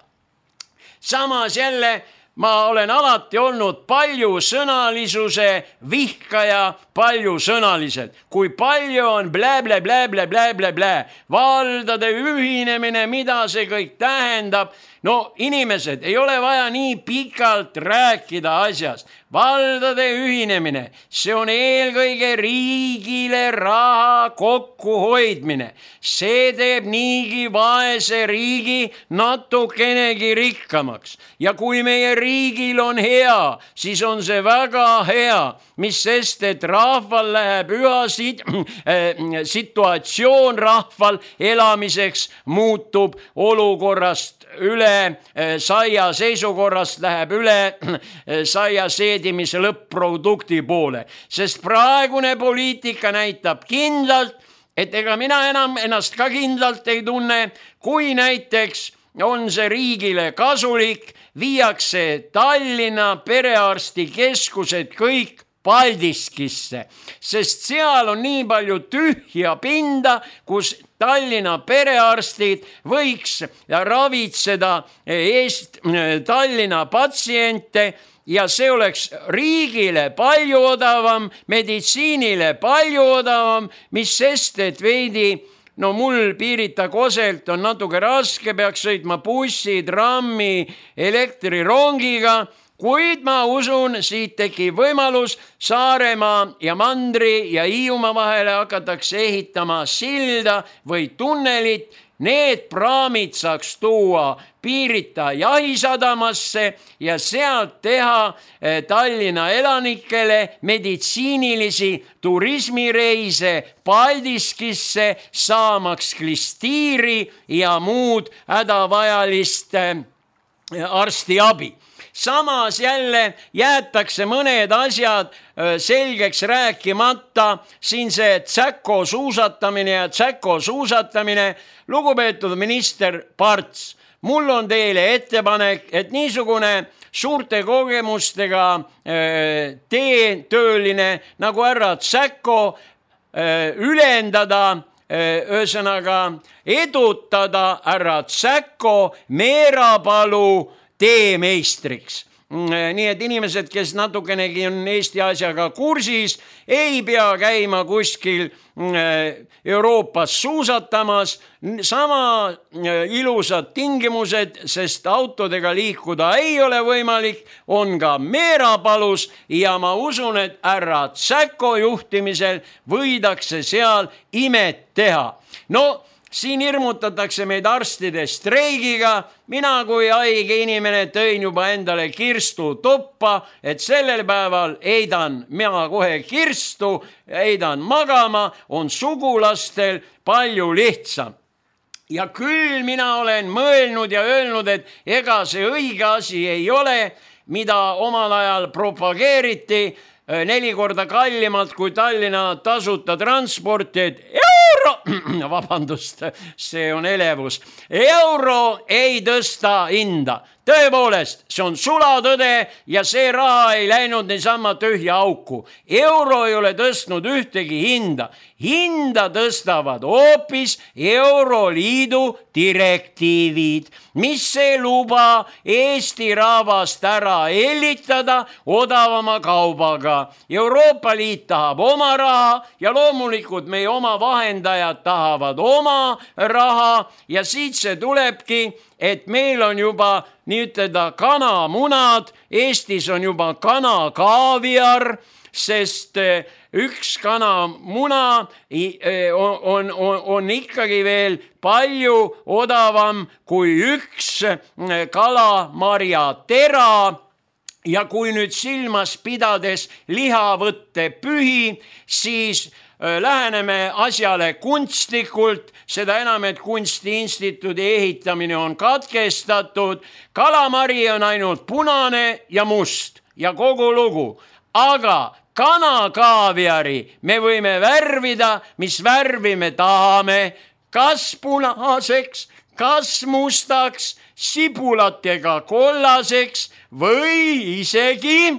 Samas jälle ma olen alati olnud palju sõnalisuse vihkaja, palju sõnaliselt. Kui palju on blä, blä, blä, blä, blä, blä, blä. Valdade ühinemine, mida see kõik tähendab. No inimesed, ei ole vaja nii pikalt rääkida asjast. Valdade ühinemine, see on eelkõige riigile raha kokkuhoidmine. See teeb niigi vaese riigi natukenegi rikkamaks. Ja kui meie riigil on hea, siis on see väga hea, mis sest, et rahval läheb üha sit- äh, situatsioon rahval elamiseks muutub olukorrast üle saia seisukorrast läheb üle saia seedimise lõpp-produkti poole, sest praegune poliitika näitab kindlalt, et ega mina enam ennast ka kindlalt ei tunne, kui näiteks on see riigile kasulik, viiakse Tallinna perearstikeskused kõik Paldiskisse, sest seal on nii palju tühja pinda, kus Tallinna perearstid võiks ravitseda Eest, Tallinna patsiente ja see oleks riigile palju odavam, meditsiinile palju odavam, mis sest, et veidi no mul Pirita Koselt on natuke raske, peaks sõitma bussi, trammi, elektrirongiga, kuid ma usun, siit tekib võimalus Saaremaa ja Mandri ja Hiiumaa vahele hakatakse ehitama silda või tunnelit. Need praamid saaks tuua Pirita jahisadamasse ja sealt teha Tallinna elanikele meditsiinilisi turismireise Paldiskisse, saamaks klistiiri ja muud hädavajalist arstiabi. Samas jälle jäetakse mõned asjad selgeks rääkimata, siin see tsäko suusatamine ja tsäko suusatamine. Lugupeetud minister Parts, mul on teile ettepanek, et niisugune suurte kogemustega teetööline nagu härra Tsäko ülendada, ühesõnaga edutada härra Tsäko Meerapalu teemeistriks. Nii et inimesed, kes natukenegi on Eesti asjaga kursis, ei pea käima kuskil Euroopas suusatamas. Sama ilusad tingimused, sest autodega liikuda ei ole võimalik, on ka Meerapalus ja ma usun, et härra Tsäko juhtimisel võidakse seal imet teha. No, siin hirmutatakse meid arstide streigiga. Mina kui haige inimene tõin juba endale kirstu toppa, et sellel päeval heidan mina kohe kirstu, heidan magama, on sugulastel palju lihtsam. Ja küll mina olen mõelnud ja öelnud, et ega see õige asi ei ole, mida omal ajal propageeriti, neli korda kallimalt kui Tallinna tasuta transporti, et euro, vabandust, see on elevus, euro ei tõsta hinda. Tõepoolest, see on sulatõde ja see raha ei läinud niisama tühja auku. Euro ei ole tõstnud ühtegi hinda. Hinda tõstavad hoopis Euroliidu direktiivid, mis ei luba Eesti rahvast ära hellitada odavama kaubaga. Euroopa Liit tahab oma raha ja loomulikult meie oma vahendajad tahavad oma raha ja siit see tulebki, et meil on juba nii ütelda kanamunad, Eestis on juba kanakaaviar, sest üks kanamuna on, on, on ikkagi veel palju odavam kui üks kalamarja tera. Ja kui nüüd silmas pidades lihavõtte pühi, siis läheneme asjale kunstlikult, seda enam, et kunstiinstituudi ehitamine on katkestatud. Kalamari on ainult punane ja must ja kogu lugu, aga kanakaaviari me võime värvida, mis värvi me tahame, kas punaseks, kas mustaks, sibulatega kollaseks või isegi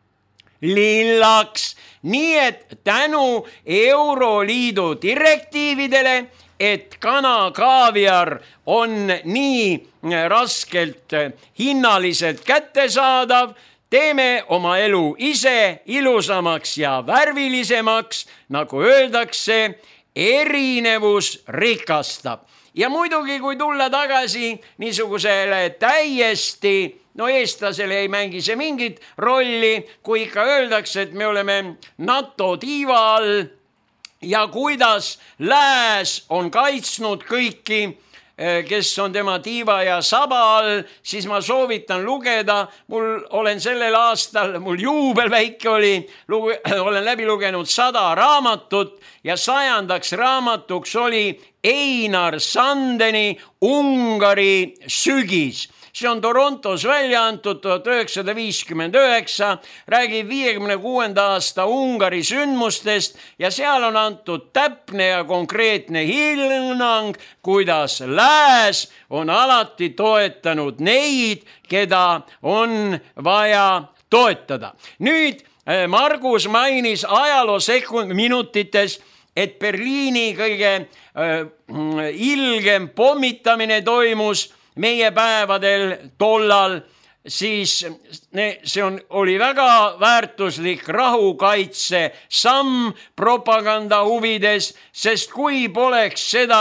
lillaks. Nii et tänu Euroliidu direktiividele, et kanakaaviar on nii raskelt hinnaliselt kättesaadav, teeme oma elu ise ilusamaks ja värvilisemaks, nagu öeldakse, erinevus rikastab. Ja muidugi, kui tulla tagasi niisugusele täiesti, no eestlasele ei mängi see mingit rolli, kui ikka öeldakse, et me oleme NATO tiiva all ja kuidas lääs on kaitsnud kõiki, kes on tema tiiva ja saba all, siis ma soovitan lugeda, mul olen sellel aastal, mul juubel väike oli, luge, olen läbi lugenud sada raamatut ja sajandaks raamatuks oli Einar Sandeni Ungari sügis. See on Torontos välja antud tuhat üheksasada viiskümmend üheksa, räägib viiekümne kuuenda aasta Ungari sündmustest ja seal on antud täpne ja konkreetne hinnang, kuidas lääs on alati toetanud neid, keda on vaja toetada. Nüüd Margus mainis ajaloo sekund minutites, et Berliini kõige äh, ilgem pommitamine toimus meie päevadel tollal siis see on, oli väga väärtuslik rahukaitse samm propaganda huvides, sest kui poleks seda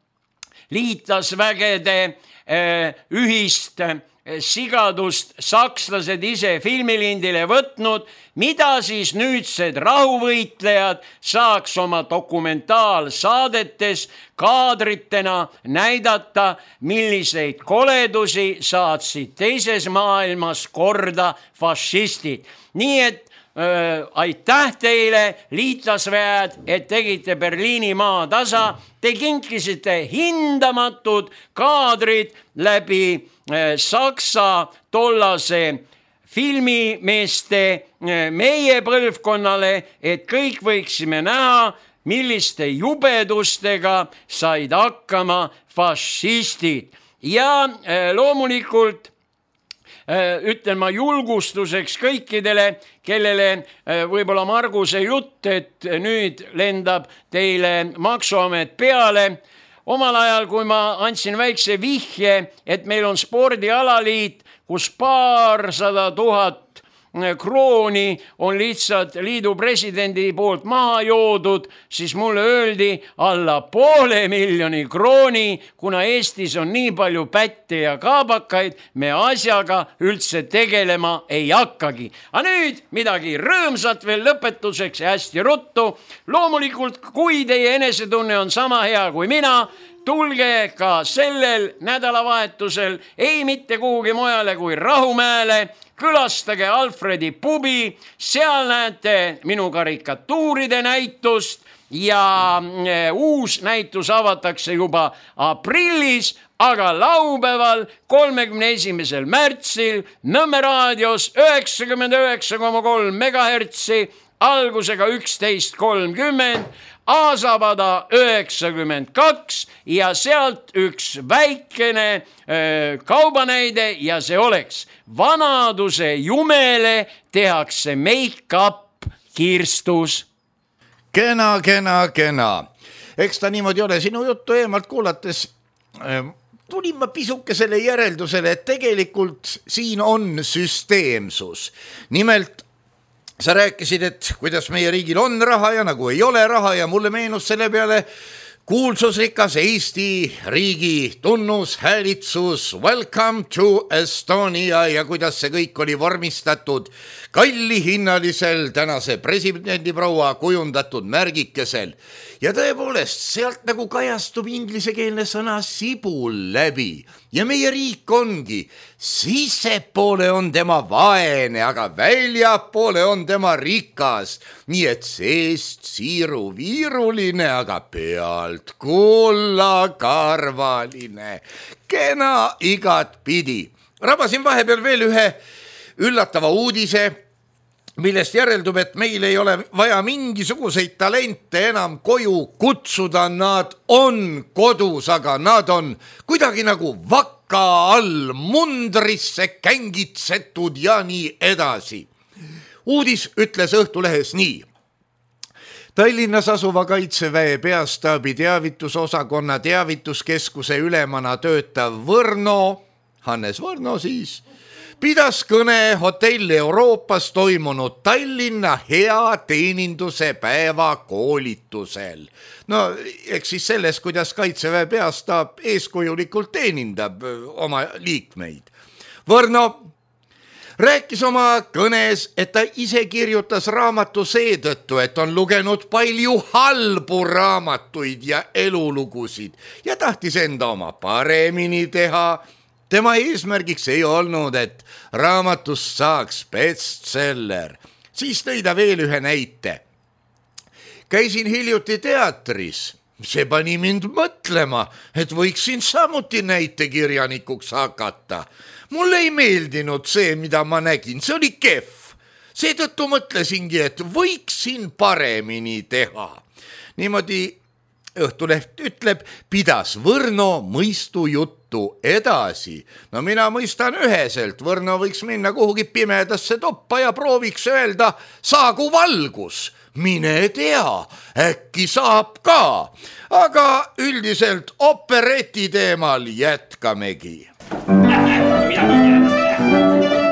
liitlasvägede ühist sigadust sakslased ise filmilindile võtnud, mida siis nüüdsed rahuvõitlejad saaks oma dokumentaalsaadetes kaadritena näidata, milliseid koledusi saatsid teises maailmas korda fašistid. Nii et Öö, aitäh teile, liitlasväed, et tegite Berliini maatasa, te kinkisite hindamatud kaadrid läbi öö, Saksa tollase filmimeeste öö, meie põlvkonnale, et kõik võiksime näha, milliste jubedustega said hakkama fašistid. Ja öö, loomulikult ütlen ma julgustuseks kõikidele, kellele võib-olla Marguse jutt, et nüüd lendab teile maksuamet peale. Omal ajal, kui ma andsin väikse vihje, et meil on spordialaliit, kus paarsada tuhat krooni on lihtsalt liidu presidendi poolt maha joodud, siis mulle öeldi alla poole miljoni krooni, kuna Eestis on nii palju pätte ja kaabakaid, me asjaga üldse tegelema ei hakkagi. Aga nüüd midagi rõõmsat veel lõpetuseks ja hästi ruttu. Loomulikult, kui teie enesetunne on sama hea kui mina, tulge ka sellel nädalavahetusel ei mitte kuhugi mujale kui Rahumäele, külastage Alfredi pubi, seal näete minu karikatuuride näitust ja uus näitus avatakse juba aprillis, aga laupäeval kolmekümne esimesel märtsil Nõmme raadios üheksakümmend üheksa koma kolm megahertsi algusega üksteist kolmkümmend, Aasavada üheksakümmend kaks ja sealt üks väikene öö, kaubanäide ja see oleks vanaduse jumele tehakse make-up kirstus. Kena, kena, kena. Eks ta niimoodi ole, sinu juttu eemalt kuulates äh, tulin ma pisuke selle järeldusele, et tegelikult siin on süsteemsus. Nimelt sa rääkisid, et kuidas meie riigil on raha ja nagu ei ole raha ja mulle meenus selle peale kuulsusrikas Eesti riigi tunnus, häälitsus, welcome to Estonia ja kuidas see kõik oli vormistatud kallihinnalisel tänase presidendiproua kujundatud märgikesel. Ja tõepoolest, sealt nagu kajastub inglisekeelne sõna sibul läbi ja meie riik ongi, sissepoole on tema vaene, aga väljapoole on tema rikas, nii et seest siiru-viiruline, aga pealt kullakarvaline, kena igat pidi. Rabasin vahepeal veel ühe üllatava uudise, millest järeldub, et meil ei ole vaja mingisuguseid talente enam koju kutsuda, nad on kodus, aga nad on kuidagi nagu vakka all mundrisse kängitsetud ja nii edasi. Uudis ütles Õhtulehes nii. Tallinnas asuva Kaitseväe peastaabi teavitusosakonna teavituskeskuse ülemana töötav Võrno, Hannes Võrno siis, pidas kõne hotell Euroopas toimunud Tallinna hea teeninduse päeva koolitusel. No, eks siis selles, kuidas Kaitseväe peastaab eeskujulikult teenindab oma liikmeid. Võrno rääkis oma kõnes, et ta ise kirjutas raamatu seetõttu, et on lugenud palju halbu raamatuid ja elulugusid ja tahtis enda oma paremini teha. Tema eesmärgiks ei olnud, et raamatust saaks bestseller. Siis tõi ta veel ühe näite. Käisin hiljuti teatris. See pani mind mõtlema, et võiksin samuti näitekirjanikuks hakata. Mulle ei meeldinud see, mida ma nägin. See oli kehv. Seetõttu mõtlesingi, et võiksin paremini teha. Niimoodi Õhtuleht ütleb, pidas Võrno mõistu juttu edasi. No mina mõistan üheselt, Võrno võiks minna kuhugi pimedasse toppa ja prooviks öelda, saagu valgus. Mine tea, äkki saab ka. Aga üldiselt opereti teemal jätkamegi.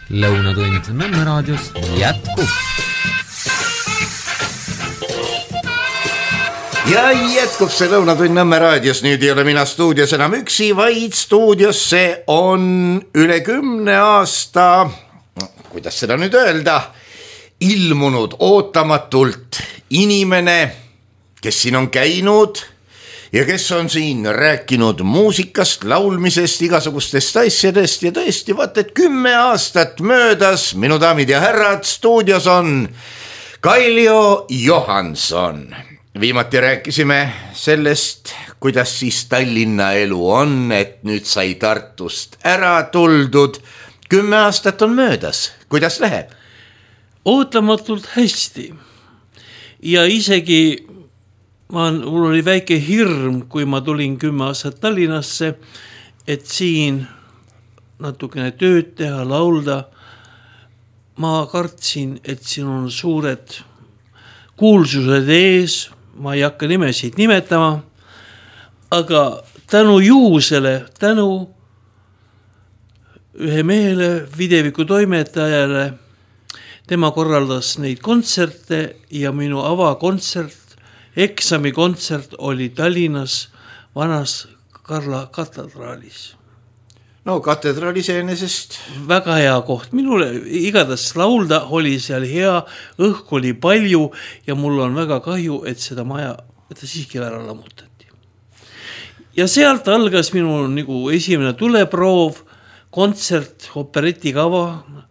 Lõunatund Nõmme raadios jätkub. Ja jätkub see Lõunatund Nõmme raadios. Nüüd ei ole mina stuudios enam üksi, vaid stuudios see on üle kümne aasta, kuidas seda nüüd öelda, ilmunud ootamatult inimene, kes siin on käinud ja kes on siin rääkinud muusikast, laulmisest, igasugustest asjadest ja tõesti, vaat et kümme aastat möödas, minu daamid ja härrad, stuudios on Kailjo Johanson. Viimati rääkisime sellest, kuidas siis Tallinna elu on, et nüüd sai Tartust ära tuldud. Kümme aastat on möödas, kuidas läheb? Ootamatult hästi ja isegi ma, mul oli väike hirm, kui ma tulin kümme aastat Tallinnasse, et siin natukene tööd teha, laulda. Ma kartsin, et siin on suured kuulsused ees, ma ei hakka nimesid nimetama, aga tänu juhusele, tänu ühe mehele, videviku toimetajale, tema korraldas neid kontserte ja minu avakontsert, eksamikontsert oli Tallinnas vanas Karla katedraalis. No katedraali seenesest. Väga hea koht. Minule igatahes laulda oli seal hea, õhk oli palju ja mul on väga kahju, et seda maja, et ta siiski ära lammutati. Ja sealt algas minu nagu esimene tuleproov, kontsert, operetikava,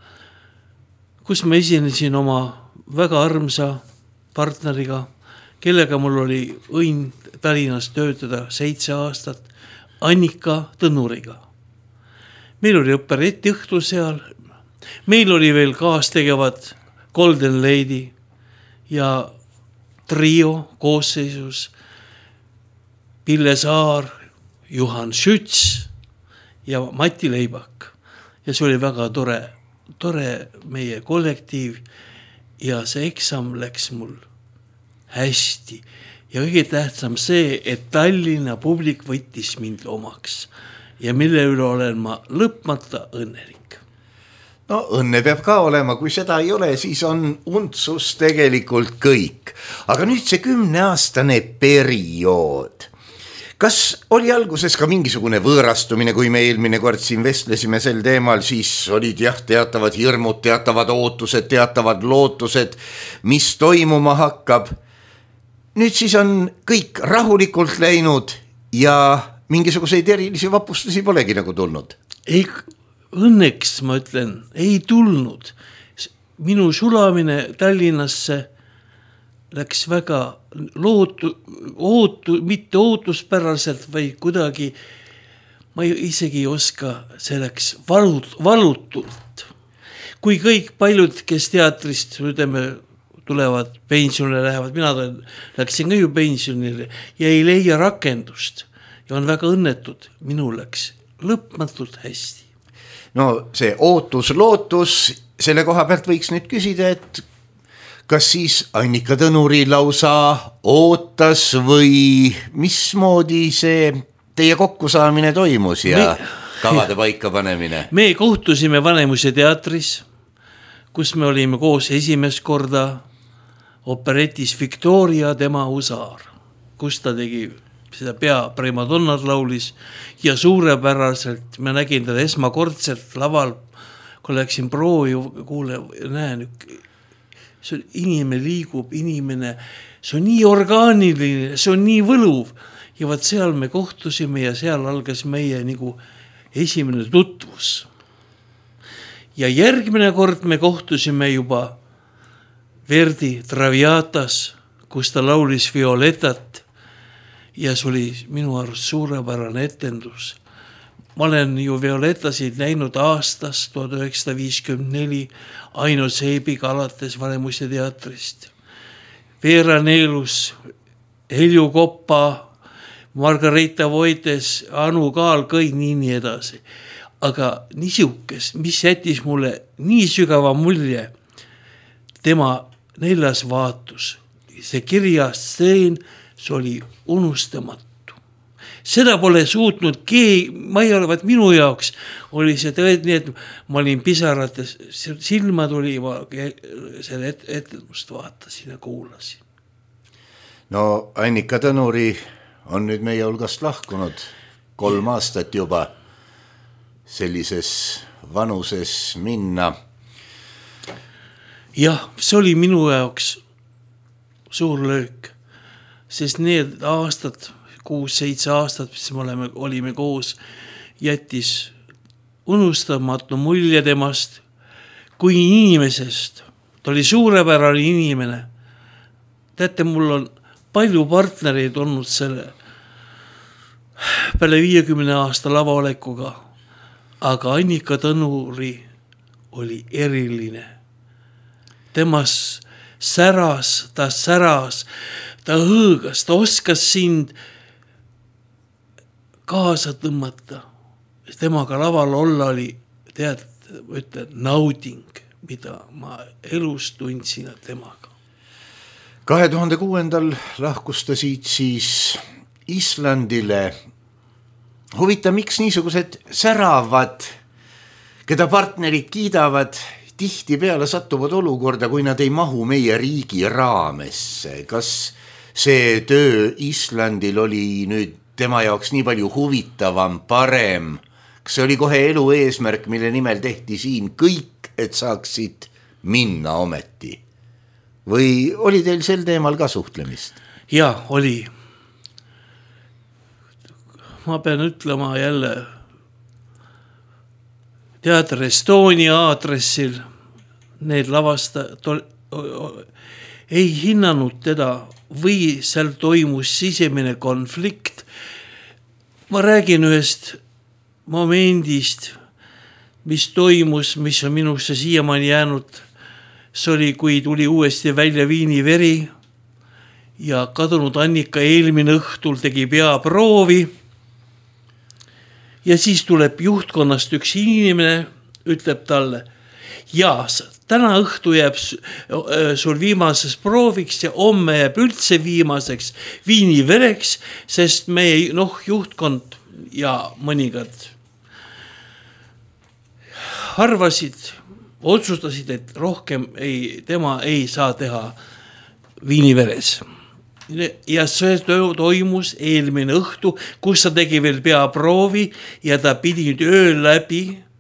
kus ma esinesin oma väga armsa partneriga, kellega mul oli õnn Tallinnas töötada seitse aastat, Annika Tõnnuriga. Meil oli opereti õhtu seal, meil oli veel kaastegevad Golden Lady ja trio koosseisus, Pille Saar, Juhan Schütz ja Mati Leibak. Ja see oli väga tore, tore meie kollektiiv ja see eksam läks mul hästi ja kõige tähtsam see, et Tallinna publik võttis mind omaks ja mille üle olen ma lõpmata õnnelik. No õnne peab ka olema, kui seda ei ole, siis on untsus tegelikult kõik. Aga nüüd see kümneaastane periood. Kas oli alguses ka mingisugune võõrastumine, kui me eelmine kord siin vestlesime sel teemal, siis olid jah, teatavad hirmud, teatavad ootused, teatavad lootused, mis toimuma hakkab. Nüüd siis on kõik rahulikult läinud ja mingisuguseid erilisi vapustusi polegi nagu tulnud. Ei, õnneks ma ütlen, ei tulnud. Minu sulamine Tallinnasse läks väga lootu, ootu, mitte ootuspäraselt, või kuidagi, ma isegi ei oska, see läks valut, valutult. Kui kõik paljud, kes teatrist, ütleme, tulevad pensionile, lähevad, mina läksin ka ju pensionile ja ei leia rakendust ja on väga õnnetud. Minu läks lõpmatult hästi. No see ootus, lootus, selle koha pealt võiks nüüd küsida, et kas siis Annika Tõnuri lausa ootas või mismoodi see teie kokkusaamine toimus ja me, kavade paika panemine? Me kohtusime Vanemuise teatris, kus me olime koos esimest korda operetis Victoria tema Usaar, kus ta tegi seda pea primadonnad laulis ja suurepäraselt ma nägin teda esmakordselt laval, kui läksin proovi, kuule, näen, see inimene liigub, inimene, see on nii orgaaniline, see on nii võluv ja vaat seal me kohtusime ja seal algas meie nagu esimene tutvus. Ja järgmine kord me kohtusime juba Verdi Traviatas, kus ta laulis Violetat ja see oli minu arust suurepärane etendus. Ma olen ju Violetasid näinud aastas tuhat üheksasada viiskümmend neli Aino Seibiga alates Vanemuise teatrist. Veera Neelus, Helju Koppa, Margarita Voites, Anu Kaal, kõik nii nii edasi. Aga niisugust, mis jättis mulle nii sügava mulje, tema neljas vaatus, see kirjastseen, see oli unustamatu. seda pole suutnud keegi, ma ei ole, vaat minu jaoks oli see tõed nii, et ma olin pisarates, silma tuli, ma selle et, etendust vaatasin ja kuulasin. No Annika Tõnuri on nüüd meie hulgast lahkunud kolm aastat juba sellises vanuses minna. Jah, see oli minu jaoks suur löök, sest need aastad, kuus-seitse aastat, mis me oleme, olime koos, jättis unustamatu mulje temast kui inimesest. Ta oli suurepärane inimene. Teate, mul on palju partnereid olnud selle peale viiekümne aasta lavaolekuga, aga Annika Tõnuri oli eriline. Temas säras, ta säras, ta hõõgas, ta oskas sind kaasa tõmmata. Temaga laval olla oli, tead, ütlen, nauding, mida ma elus tundsin temaga. kahe tuhande kuuendal lahkus ta siit siis Islandile. Huvita, miks niisugused säravad, keda partnerid kiidavad, tihti peale satuvad olukorda, kui nad ei mahu meie riigi raamesse. Kas see töö Islandil oli nüüd tema jaoks nii palju huvitavam, parem? Kas see oli kohe elu eesmärk, mille nimel tehti siin kõik, et saaksid minna ometi? Või oli teil sel teemal ka suhtlemist? Jaa, oli. Ma pean ütlema jälle Teater Estonia aadressil need lavasta tol, ei hinnanud teda või seal toimus sisemine konflikt. Ma räägin ühest momendist, mis toimus, mis on minusse siiamaani jäänud. See oli, kui tuli uuesti välja Viini veri ja kadunud Annika eelmine õhtul tegi peaproovi. Ja siis tuleb juhtkonnast üks inimene, ütleb talle, jaa, täna õhtu jääb sul viimases prooviks ja homme jääb üldse viimaseks Viini vereks, sest me, noh, juhtkond ja mõningad arvasid, otsustasid, et rohkem ei, tema ei saa teha Viini veres. Ja see toimus eelmine õhtu, kus ta tegi veel peaproovi ja ta pidi nüüd ööl läbi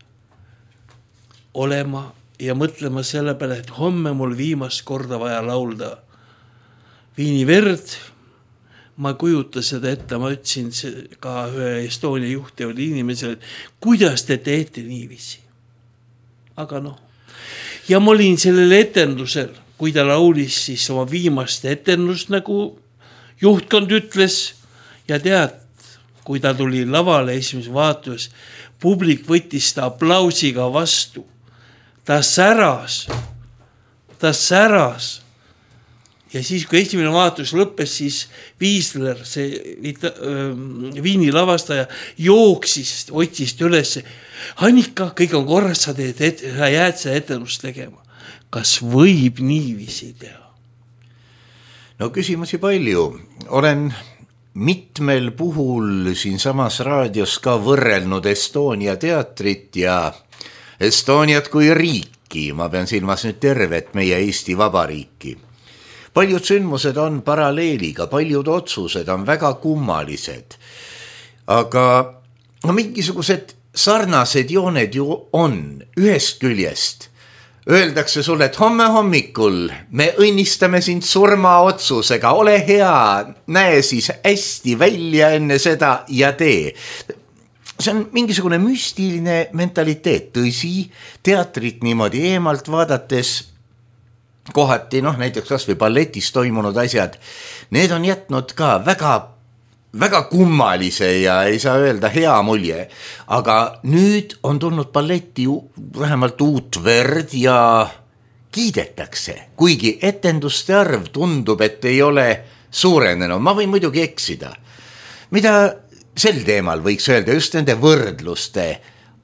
olema ja mõtlema selle peale, et homme mul viimast korda vaja laulda Viini verd. Ma kujuta seda ette, ma ütlesin ka ühe Estonia juhtivale inimesele, kuidas te teete niiviisi. Aga noh, ja ma olin sellel etendusel, kui ta laulis siis oma viimast etendust, nagu juhtkond ütles, ja tead, kui ta tuli lavale esimeses vaatus, publik võttis ta aplausiga vastu. Ta säras, ta säras. Ja siis, kui esimene vaatus lõppes, siis Viisler, see Viini lavastaja, jooksis, otsist üles. Annika, kõik on korras, sa, teed, et, sa jääd seda etendust tegema. Kas võib niiviisi teha? No küsimusi palju. Olen mitmel puhul siin samas raadios ka võrrelnud Estonia teatrit ja Estoniat kui riiki. Ma pean silmas nüüd tervet meie Eesti Vabariiki. Paljud sündmused on paralleeliga, paljud otsused on väga kummalised. Aga no, mingisugused sarnased jooned ju on ühest küljest. Öeldakse sulle, et homme hommikul me õnnistame sind surma otsusega, ole hea, näe siis hästi välja enne seda ja tee. See on mingisugune müstiline mentaliteet, tõsi, teatrit niimoodi eemalt vaadates, kohati, noh, näiteks kas või balletis toimunud asjad, need on jätnud ka väga, väga kummalise ja ei saa öelda hea mulje. Aga nüüd on tulnud balletti vähemalt uut verd ja kiidetakse, kuigi etenduste arv tundub, et ei ole suurenenud. Ma võin muidugi eksida. Mida sel teemal võiks öelda just nende võrdluste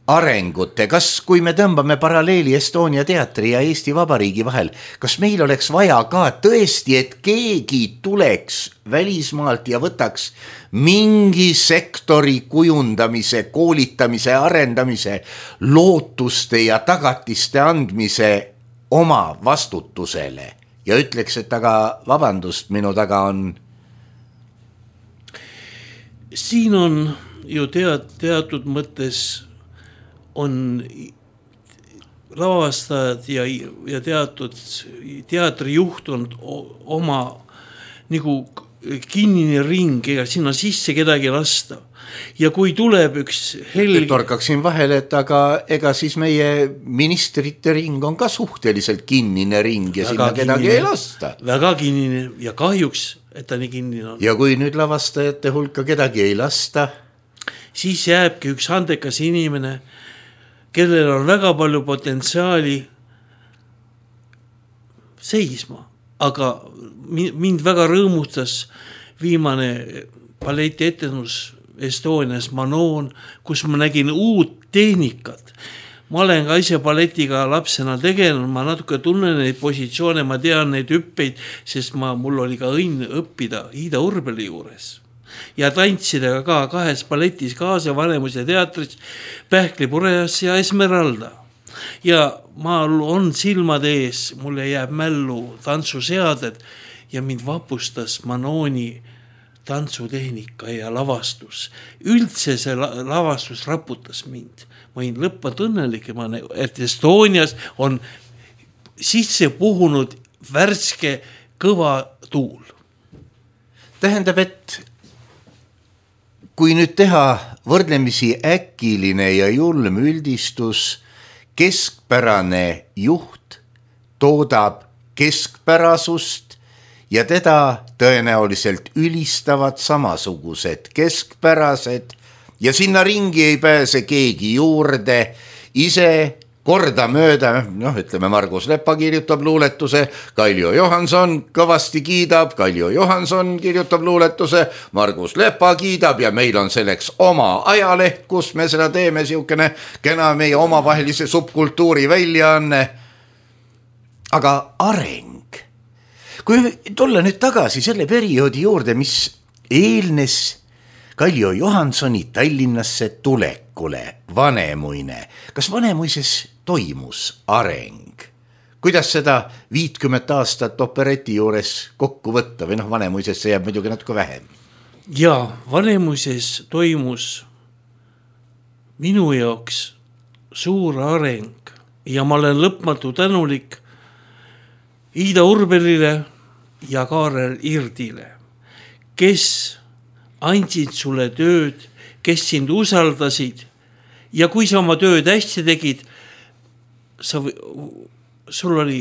arengute, kas kui me tõmbame paralleeli Estonia teatri ja Eesti Vabariigi vahel, kas meil oleks vaja ka tõesti, et keegi tuleks välismaalt ja võtaks mingi sektori kujundamise, koolitamise, arendamise, lootuste ja tagatiste andmise oma vastutusele ja ütleks, et aga vabandust, minu taga on? Siin on ju tead, teatud mõttes on lavastajad ja, ja teatud teatrijuht on oma nagu kinnine ring, ega sinna sisse kedagi lasta. Ja kui tuleb üks helg... Torkaksin vahele, et aga ega siis meie ministrite ring on ka suhteliselt kinnine ring ja sinna kedagi kinnine, ei lasta. Väga kinnine ja kahjuks, et ta nii kinnine on. Ja kui nüüd lavastajate hulka kedagi ei lasta, siis jääbki üks andekas inimene, kellel on väga palju potentsiaali seisma, aga mind väga rõõmustas viimane balleti etendus Estonias Manon, kus ma nägin uut tehnikat. Ma olen ka ise balletiga lapsena tegelenud, ma natuke tunnen neid positsioone, ma tean neid hüppeid, sest ma, mul oli ka õnn õppida Ida Urbeli juures. Ja tantsida ka kahes balletis kaasa Vanemuise teatris Pähklipureas ja Esmeralda. Ja ma on silmad ees, mulle jääb mällu tantsuseaded ja mind vapustas Manoni tantsutehnika ja lavastus. Üldse see lavastus raputas mind. Ma olin lõpmat õnnelik, et Estonias on sisse puhunud värske kõva tuul. Tähendab, et kui nüüd teha võrdlemisi äkiline ja julm üldistus, keskpärane juht toodab keskpärasust ja teda tõenäoliselt ülistavad samasugused keskpärased ja sinna ringi ei pääse keegi juurde, ise kordamööda, noh ütleme Margus Lepa kirjutab luuletuse, Kaljo Johanson kõvasti kiidab, Kaljo Johanson kirjutab luuletuse, Margus Lepa kiidab ja meil on selleks oma ajaleht, kus me seda teeme, siukene kena meie omavahelise subkultuuri väljaanne. Aga areng, kui tulla nüüd tagasi selle perioodi juurde, mis eelnes Kaljo Johansoni Tallinnasse tulekule, Vanemuine. Kas Vanemuises toimus areng? Kuidas seda viitkümmet aastat opereti juures kokku võtta või noh, Vanemuises see jääb muidugi natuke vähem? Ja Vanemuises toimus minu jaoks suur areng ja ma olen lõpmatu tänulik Ida Urbelile ja Kaarel Irdile, kes andsid sulle tööd, kes sind usaldasid ja kui sa oma tööd hästi tegid, sa, sul oli,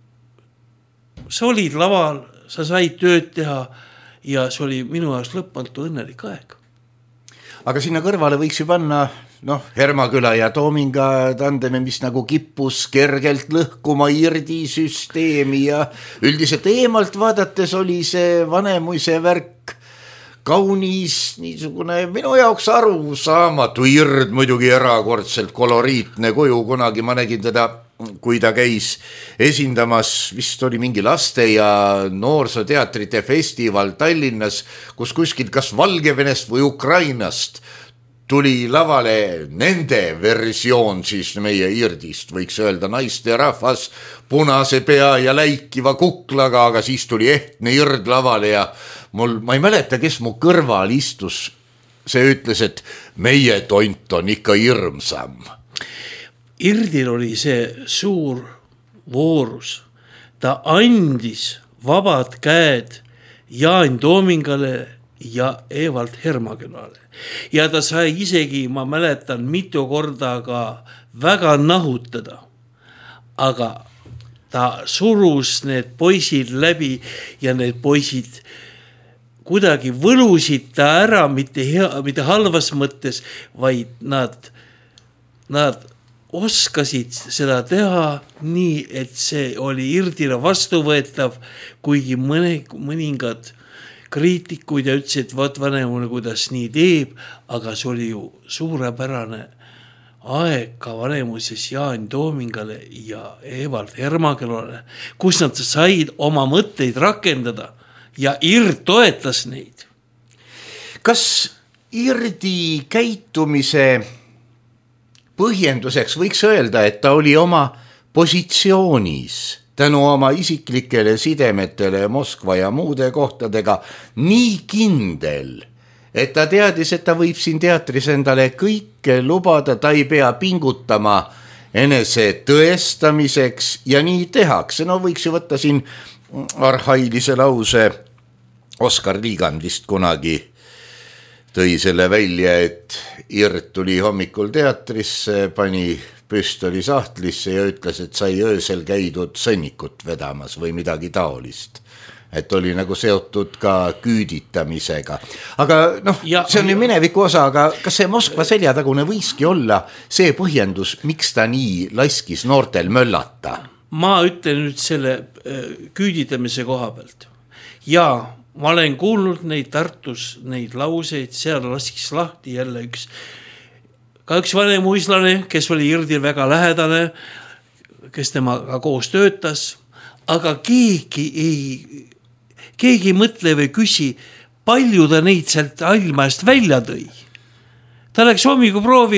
sa olid laval, sa said tööd teha ja see oli minu jaoks lõpmatu õnnelik aeg. Aga sinna kõrvale võiks ju panna noh, Hermaküla ja Toominga tandeme, mis nagu kippus kergelt lõhkuma Irdi süsteemi ja üldiselt eemalt vaadates oli see Vanemuise värk kaunis niisugune minu jaoks arusaamatu. Ird muidugi erakordselt koloriitne kuju, kunagi ma nägin teda, kui ta käis esindamas, vist oli mingi laste ja noorsooteatrite festival Tallinnas, kus kuskilt kas Valgevenest või Ukrainast tuli lavale nende versioon siis meie Irdist, võiks öelda naiste rahvas punase pea ja läikiva kuklaga, aga siis tuli ehtne Ird lavale ja mul, ma ei mäleta, kes mu kõrval istus, see ütles, et meie tont on ikka hirmsam. Irdil oli see suur voorus, ta andis vabad käed Jaan Toomingale ja Evald Hermakülale. Ja ta sai isegi, ma mäletan, mitu korda ka väga nahutada. Aga ta surus need poisid läbi ja need poisid kuidagi võlusid ta ära, mitte, hea, mitte halvas mõttes, vaid nad, nad oskasid seda teha nii, et see oli Irdile vastuvõetav, kuigi mõne, mõningad kriitikuid ja ütlesid, vaat Vanemuine, kuidas nii teeb, aga see oli ju suurepärane aeg ka vanemuises Jaan Toomingale ja Evald Hermagelole, kus nad said oma mõtteid rakendada ja Ird toetas neid. Kas Irdi käitumise põhjenduseks võiks öelda, et ta oli oma positsioonis tänu oma isiklikele sidemetele Moskva ja muude kohtadega nii kindel, et ta teadis, et ta võib siin teatris endale kõike lubada, ta ei pea pingutama enese tõestamiseks ja nii tehakse. No võiks ju võtta siin arhailise lause, Oskar Liigand vist kunagi tõi selle välja, et Ird tuli hommikul teatrisse, pani püstoli sahtlisse ja ütles, et sai öösel käidud sõnnikut vedamas või midagi taolist. Et oli nagu seotud ka küüditamisega. Aga noh, ja, see on ju mineviku osa, aga kas see Moskva seljatagune võiski olla see põhjendus, miks ta nii laskis noortel möllata? Ma ütlen nüüd selle küüditamise koha pealt. Ja ma olen kuulnud neid Tartus, neid lauseid, seal laskis lahti jälle üks, ka üks vanemuislane, kes oli Irdil väga lähedane, kes temaga koos töötas, aga keegi ei... keegi ei mõtle või küsi, palju ta neid sealt ilmast välja tõi. Ta läks hommikuproovi,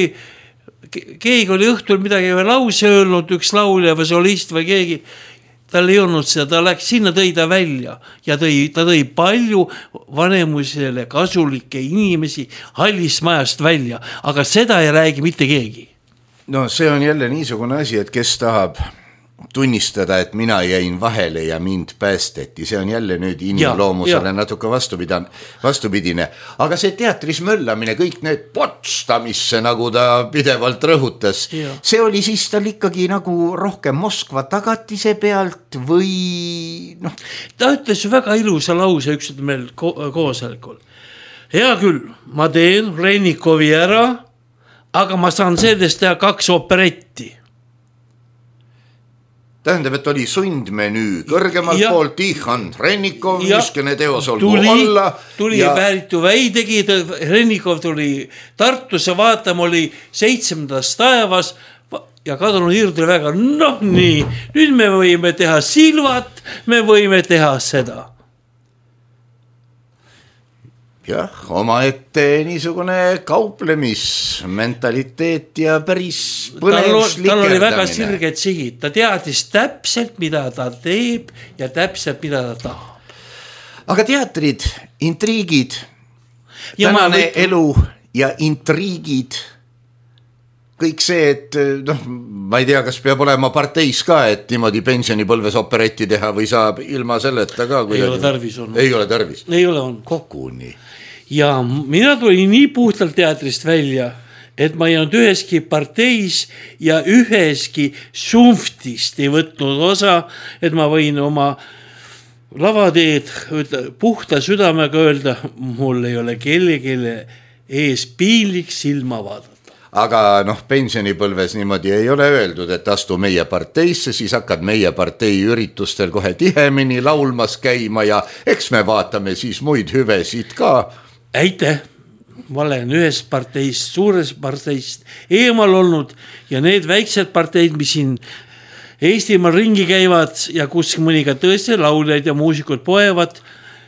keegi oli õhtul midagi või lause öelnud, üks laulja või solist või keegi, tal ei olnud seda, ta läks sinna, tõi ta välja ja tõi, ta tõi palju vanemusele kasulikke inimesi hallist majast välja, aga seda ei räägi mitte keegi. No see on jälle niisugune asi, et kes tahab tunnistada, et mina jäin vahele ja mind päästeti. See on jälle nüüd inimloomusele natuke vastupidan, vastupidine. Aga see teatris möllamine, kõik need Potsdamisse, nagu ta pidevalt rõhutas, ja. See oli siis tal ikkagi nagu rohkem Moskva tagatise pealt või noh? Ta ütles väga ilusa lause üks meil ko- koosolekul. Hea küll, ma teen Rennikovi ära, aga ma saan sellest teha kaks operetti. Tähendab, et oli sundmenüü, kõrgemalt ja, poolt Tihan Rennikov, niiskene teos olgu tuli, olla. Tuli ja Vääritu Väidegi, Rennikov tuli Tartusse, vaatama oli seitsmendas taevas ja kadunud Irdil väga, noh nii, nüüd me võime teha Silvat, me võime teha seda. Jah, oma ette niisugune kauplemismentaliteet ja päris põnevus likerdamine. Tal oli väga sirged sihid, ta teadis täpselt, mida ta teeb ja täpselt, mida ta tahab. Aga teatrid, intriigid, tänane võt... elu ja intriigid, kõik see, et noh, ma ei tea, kas peab olema parteis ka, et niimoodi pensionipõlves operetti teha või saab ilma selleta ka. Ei ole tarvis olnud. Ei ole tarvis. Ei ole olnud. Koguni. Ja mina tulin nii puhtalt teatrist välja, et ma ei olnud üheski parteis ja üheski sumftist ei võtnud osa, et ma võin oma lavateed puhta südamega öelda, mul ei ole kellegile ees piinlik silma vaadata. Aga noh, pensionipõlves niimoodi ei ole öeldud, et astu meie parteisse, siis hakkad meie partei üritustel kohe tihemini laulmas käima ja eks me vaatame siis muid hüvesid ka. Aitäh, ma olen ühest parteist, suurest parteist eemal olnud ja need väiksed parteid, mis siin Eestimaal ringi käivad ja kus mõniga tõesti lauljaid ja muusikud poevad,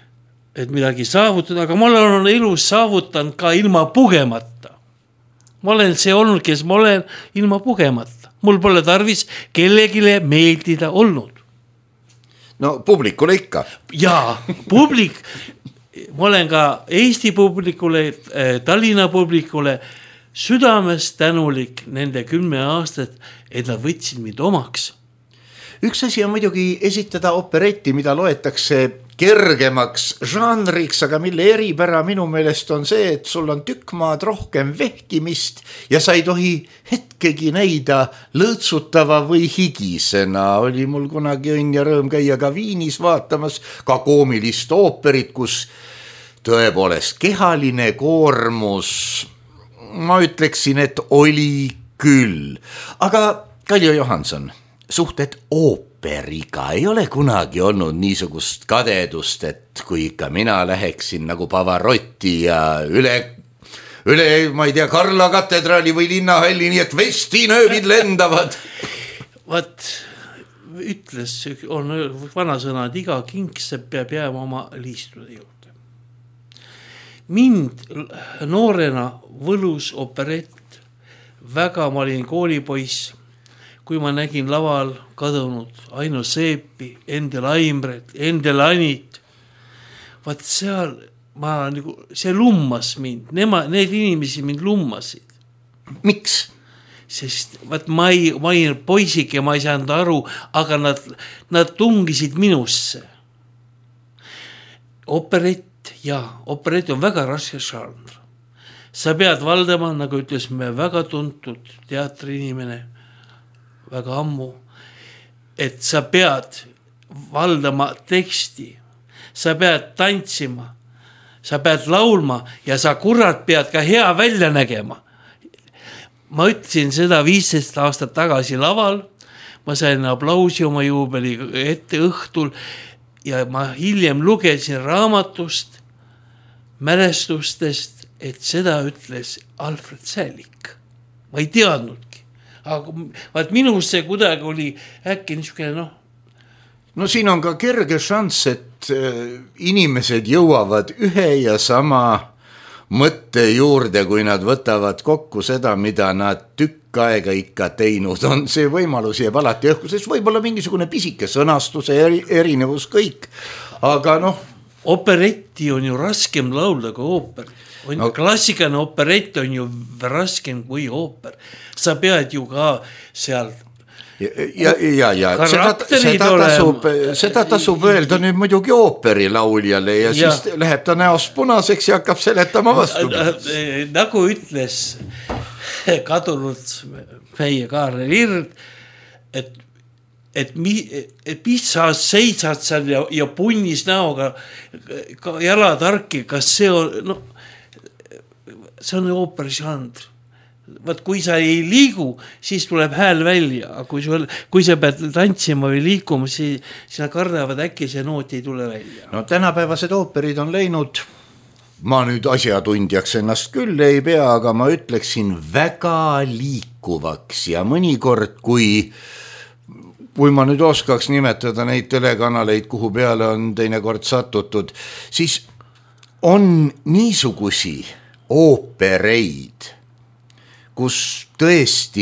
et midagi saavutada, aga ma olen elus saavutanud ka ilma pugemata. Ma olen see olnud, kes ma olen ilma pugemata. Mul pole tarvis kellegile meeldida olnud. No publikule ikka. Jaa, publik, ma olen ka Eesti publikule, Tallinna publikule südames tänulik nende kümme aastat, et nad võtsid mind omaks. Üks asi on muidugi esitada operetti, mida loetakse kergemaks žanriks, aga mille eripära minu meelest on see, et sul on tükk maad rohkem vehkimist ja sa ei tohi hetkegi näida lõõtsutava või higisena. Oli mul kunagi õnn ja rõõm käia ka Viinis vaatamas ka koomilist ooperit, kus tõepoolest kehaline koormus, ma ütleksin, et oli küll. Aga Kaljo Johanson, suhted ooperiga ei ole kunagi olnud niisugust kadedust, et kui ikka mina läheksin nagu Pavarotti ja üle, üle, ma ei tea, Karla katedraali või linnahalli, nii et vestinööbid lendavad. Vaat ütles, on vanasõna, et iga kingsepp peab jääma oma liistude juurde. Mind noorena võlus operett, väga ma olin koolipoiss, kui ma nägin laval kadunud Aino Seepi, Endel Aimret, Endel Anit. Vaat seal, ma nagu, see lummas mind, Nema, need inimesi mind lummasid. Miks? Sest vaat ma ei, ma ei poisik ja ma ei saanud aru, aga nad, nad tungisid minusse. Operett, ja, operett on väga raske žanr. Sa pead valdama, nagu ütles me väga tuntud teatriinimene, väga ammu, et sa pead valdama teksti, sa pead tantsima, sa pead laulma ja sa kurat pead ka hea välja nägema. Ma ütlesin seda viisteist aastat tagasi laval, ma sain aplausi oma juubeli ette õhtul ja ma hiljem lugesin raamatust, mälestustest, et seda ütles Alfred Sälik. Ma ei teadnudki, aga vaat minus see kuidagi oli äkki niisugune, noh. No siin on ka kerge šanss, et inimesed jõuavad ühe ja sama mõtte juurde, kui nad võtavad kokku seda, mida nad tükk aega ikka teinud on. See võimalus jääb alati õhku, sest võib-olla mingisugune pisike sõnastuse erinevus kõik, aga noh. Operetti on ju raskem laulda kui ooper. No. Klassikane operett on ju raskem kui ooper. Sa pead ju ka seal ja, ja, ja seda, seda, tasub, seda tasub öelda nüüd muidugi ooperi lauljale ja, ja siis läheb ta näost punaseks ja hakkab seletama vastu. Nagu ütles kadunud meie Kaarel Ird, et, et, et mis sa seisad seal ja, ja punnis näoga jalad arki, kas see on, no, see on ooperi žanr. Vaat kui sa ei liigu, siis tuleb hääl välja, aga kui, sul, kui sa pead tantsima või liikuma, siis sina kardavad äkki see noot ei tule välja. No tänapäevased ooperid on läinud, ma nüüd asjatundjaks ennast küll ei pea, aga ma ütleksin väga liikuvaks ja mõnikord, kui, kui ma nüüd oskaks nimetada neid telekanaleid, kuhu peale on teinekord satutud, siis on niisugusi oopereid, kus tõesti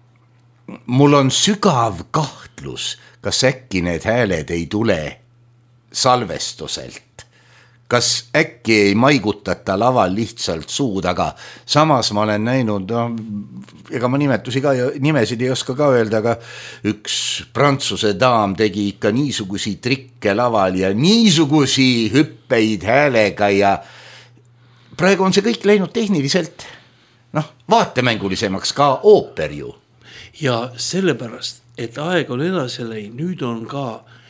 mul on sügav kahtlus, kas äkki need hääled ei tule salvestuselt. Kas äkki ei maigutata laval lihtsalt suud, aga samas ma olen näinud, no, ega ma nimetusi ka, nimesid ei oska ka öelda, aga üks Prantsuse daam tegi ikka niisugusi trikke laval ja niisugusi hüppeid häälega ja praegu on see kõik läinud tehniliselt noh, vaatemängulisemaks ka ooper ju. Ja sellepärast, et aeg on edasi läinud, nüüd on ka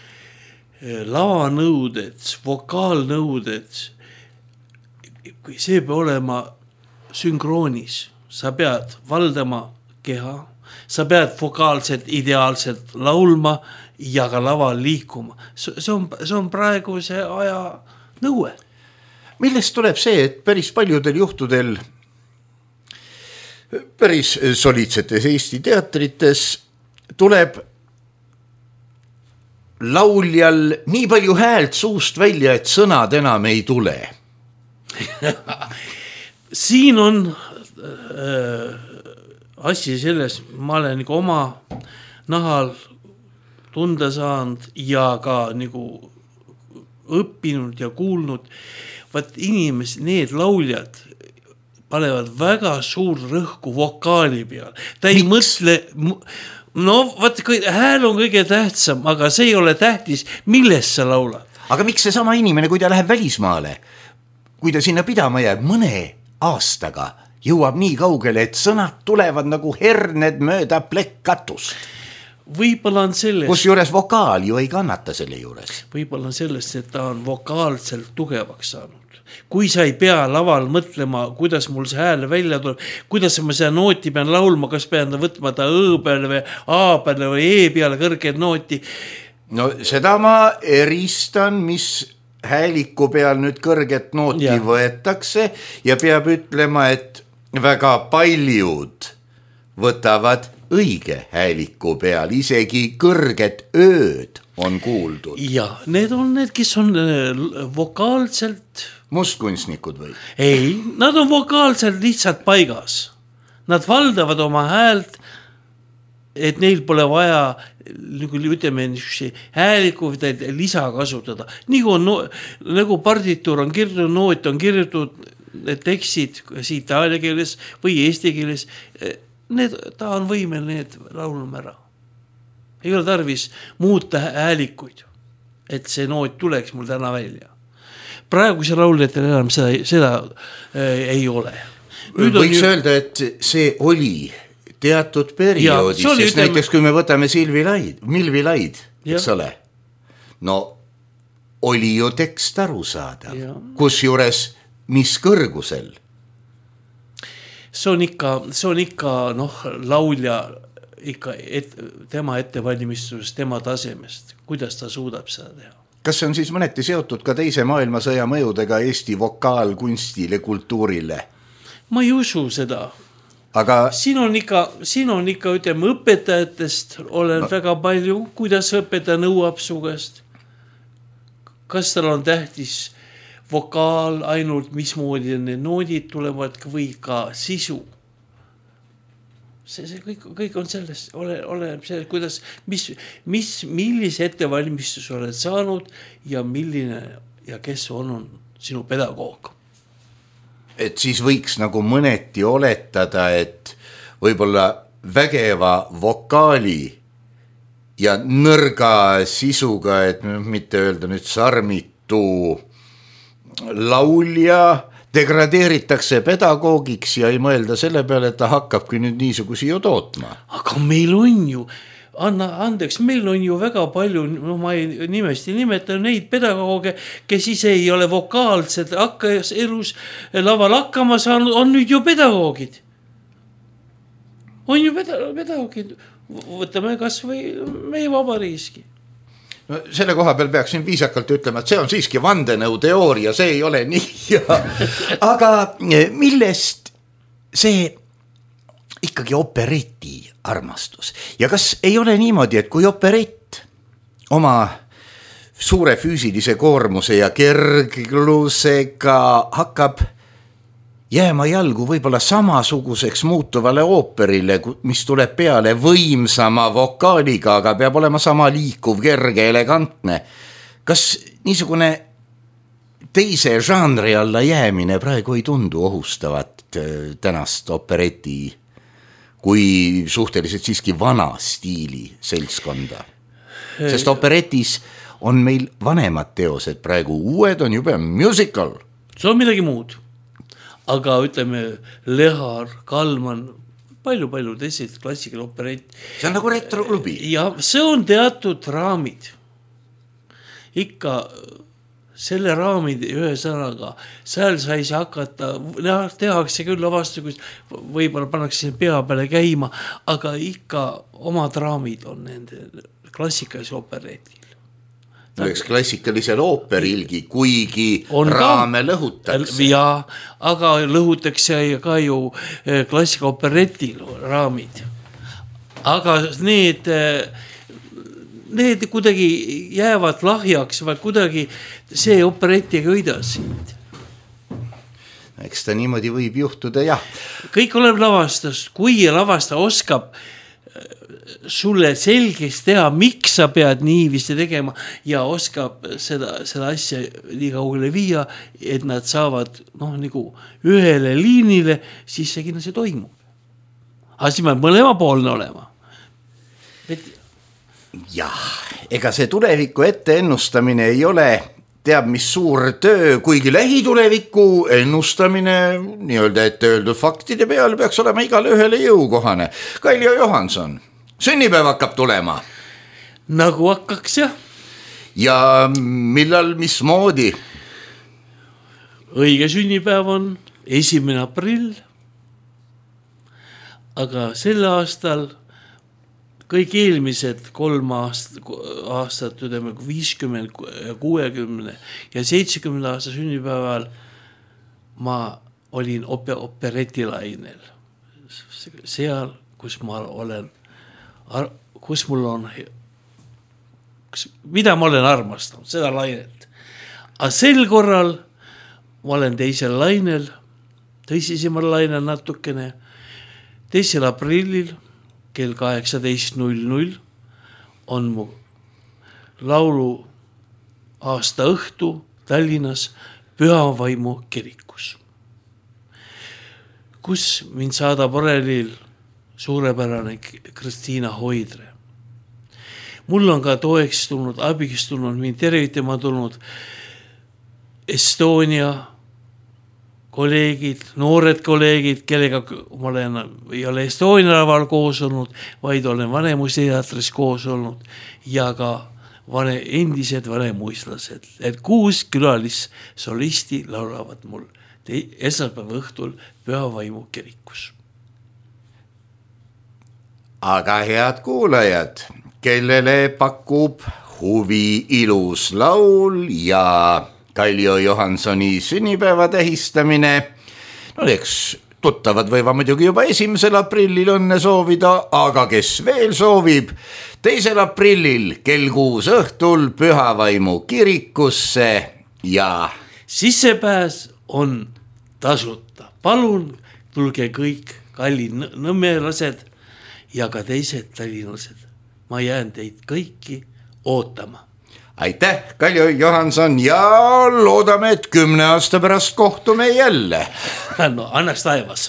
lavanõuded, vokaalnõuded, see peab olema sünkroonis, sa pead valdama keha, sa pead vokaalselt ideaalselt laulma ja ka laval liikuma. See on, see on praegu see aja nõue. Millest tuleb see, et päris paljudel juhtudel päris soliidsetes Eesti teatrites tuleb lauljal nii palju häält suust välja, et sõnad enam ei tule. Siin on äh, asi selles, ma olen nagu oma nahal tunda saanud ja ka nagu õppinud ja kuulnud, vaat inimesed, need lauljad panevad väga suur rõhku vokaali peal. Ta ei Miks? mõtle, no vaat hääl on kõige tähtsam, aga see ei ole tähtis, millest sa laulad. Aga miks see sama inimene, kui ta läheb välismaale, kui ta sinna pidama jääb mõne aastaga, jõuab nii kaugele, et sõnad tulevad nagu herned mööda plekkatust. Võib-olla on sellest... Kus juures vokaal ju ei kannata selle juures. Võib-olla on sellest, et ta on vokaalselt tugevaks saanud. Kui sa ei pea laval mõtlema, kuidas mul see hääl välja tuleb, kuidas ma seda nooti pean laulma, kas pean võtma ta õ peale või a peale või e peale kõrged nooti. No seda ma eristan, mis hääliku peal nüüd kõrget nooti Ja. võetakse ja peab ütlema, et väga paljud võtavad õige hääliku peal, isegi kõrget ööd on kuuldud. ja need on need, kes on äh, vokaalselt, Mustkunstnikud või? ei, nad on vokaalselt lihtsalt paigas. Nad valdavad oma häält, et neil pole vaja nagu ütleme hääliku lisa kasutada. Nii kui on, no, nagu partituur on kirjutatud, noot on kirjutatud, need tekstid siit itaalia keeles või eesti keeles, need, ta on võimel need laulma ära. Ei ole tarvis muuta häälikuid, et see noot tuleks mul täna välja. Praeguse lauljatel enam seda, seda äh, ei ole. Nüüd võiks ju... öelda, et see oli teatud perioodis, sest ütleme... näiteks kui me võtame Silvi Laid, Milvi Laid, eks ole, no oli ju tekst arusaadav, kus juures mis kõrgusel? See on ikka, see on ikka noh, laulja ikka et, tema ettevalmistusest, tema tasemest, kuidas ta suudab seda teha. Kas see on siis mõneti seotud ka teise maailmasõja mõjudega Eesti vokaalkunstile, kultuurile? Ma ei usu seda. Aga siin on ikka, siin on ikka ütleme, õpetajatest olen no. väga palju, kuidas õpetaja nõuab su käest. Kas tal on tähtis vokaal ainult, mismoodi need noodid tulevad või ka sisu. See, see kõik, kõik on sellest, ole, oleneb sellest, kuidas, mis, mis, millise ettevalmistus oled saanud ja milline ja kes on, on sinu pedagoog. Et siis võiks nagu mõneti oletada, et võib-olla vägeva vokaali ja nõrga sisuga, et mitte öelda nüüd sarmitu laulja degradeeritakse pedagoogiks ja ei mõelda selle peale, et ta hakkabki nüüd niisugusi ju tootma. Aga meil on ju, anna andeks, meil on ju väga palju, no ma ei nimesti nimetan neid pedagooge, kes ise ei ole vokaalselt hakkas elus laval hakkama saanud, on nüüd ju pedagoogid. On ju pedagoogid, võtame kas või meie vabariiski. No, selle koha peal peaksin viisakalt ütlema, et see on siiski vandenõuteooria, see ei ole nii. Ja, aga millest see ikkagi opereti armastus? Ja kas ei ole niimoodi, et kui operett oma suure füüsilise koormuse ja kerglusega hakkab jääma jalgu võib-olla samasuguseks muutuvale ooperile, mis tuleb peale võimsama vokaaliga, aga peab olema sama liikuv, kerge, elegantne. Kas niisugune teise žanri alla jäämine praegu ei tundu ohustavat tänast opereti kui suhteliselt siiski vana stiili seltskonda? Sest operetis on meil vanemad teosed praegu, uued on juba musical. See on midagi muud. Aga ütleme, Lehar, Kalman, palju-palju teised klassikal operett. See on nagu retroklubi. Ja see on teatud raamid. Ikka selle raamid ühe sõnaga, seal sai see hakata, tehakse küll lavastus, võib-olla pannakse pea peale käima, aga ikka omad raamid on nende klassikalise operetil. No eks klassikalisel ooperilgi, kuigi on raame ka, lõhutakse. Ja, aga lõhutakse ka ju klassika operetil raamid. Aga need, need kuidagi jäävad lahjaks või kuidagi see opereti ei kõida sind. Eks ta niimoodi võib juhtuda, jah. Kõik oleb lavastust, kui lavasta oskab sulle selgeks teha, miks sa pead niivisti tegema ja oskab seda, seda asja nii kaugele viia, et nad saavad noh, nagu ühele liinile, siis see kindlasti toimub. Aga siis peab mõlema poolne olema. Et... jah, ega see tuleviku ette ennustamine ei ole teab mis suur töö, kuigi lähituleviku ennustamine nii-öelda ette öeldud faktide peal peaks olema igale ühele jõukohane. Kailjo Johanson, sünnipäev hakkab tulema. Nagu hakkaks, jah. Ja millal, mismoodi? Õige sünnipäev on esimene aprill. Aga sel aastal kõik eelmised kolm aastat, aastat ütleme viiskümmend, kuuekümne ja seitsekümmend aasta sünnipäeval ma olin oper- operetilainel. Seal, kus ma olen, kus mul on, mida ma olen armastanud, seda lainet. Aga sel korral ma olen teisel lainel, tõsisemal lainel natukene, teisel aprillil kell kaheksateist null null on mu laulu aasta õhtu Tallinnas Pühavaimu kirikus, kus mind saadab orelil suurepärane Kristiina Hoidre. Mul on ka toeks tulnud, abiks tulnud, mind tervitama tulnud Estonia kolleegid, noored kolleegid, kellega ma olen, ei ole Estonia laval koos olnud, vaid olen Vanemuiseteatris koos olnud ja ka vane, endised vanemuislased. Et kuus külalisolisti laulavad mul esmaspäeva õhtul Pühavaimu kirikus. Aga head kuulajad, kellele pakub huvi ilus laul ja Kaljo Johansoni sünnipäeva tähistamine, no eks tuttavad võiva muidugi juba esimesel aprillil õnne soovida, aga kes veel soovib, teisel aprillil kell kuus õhtul Pühavaimu kirikusse ja sissepääs on tasuta. Palun tulge kõik kallid nõmmelased ja ka teised tallinlased. Ma jään teid kõiki ootama. Aitäh, Kaljo Johanson, ja loodame, et kümne aasta pärast kohtume jälle. No, annas taevas.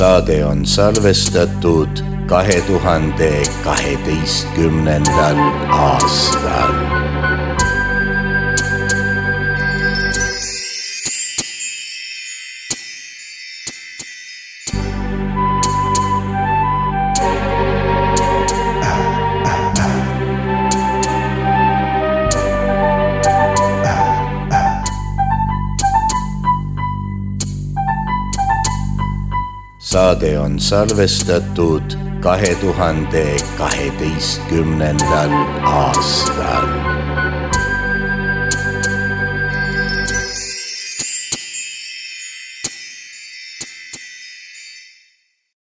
saade on salvestatud kahe tuhande kaheteistkümnendal aastal. Saade on salvestatud kahe tuhande kaheteistkümnendal aastal.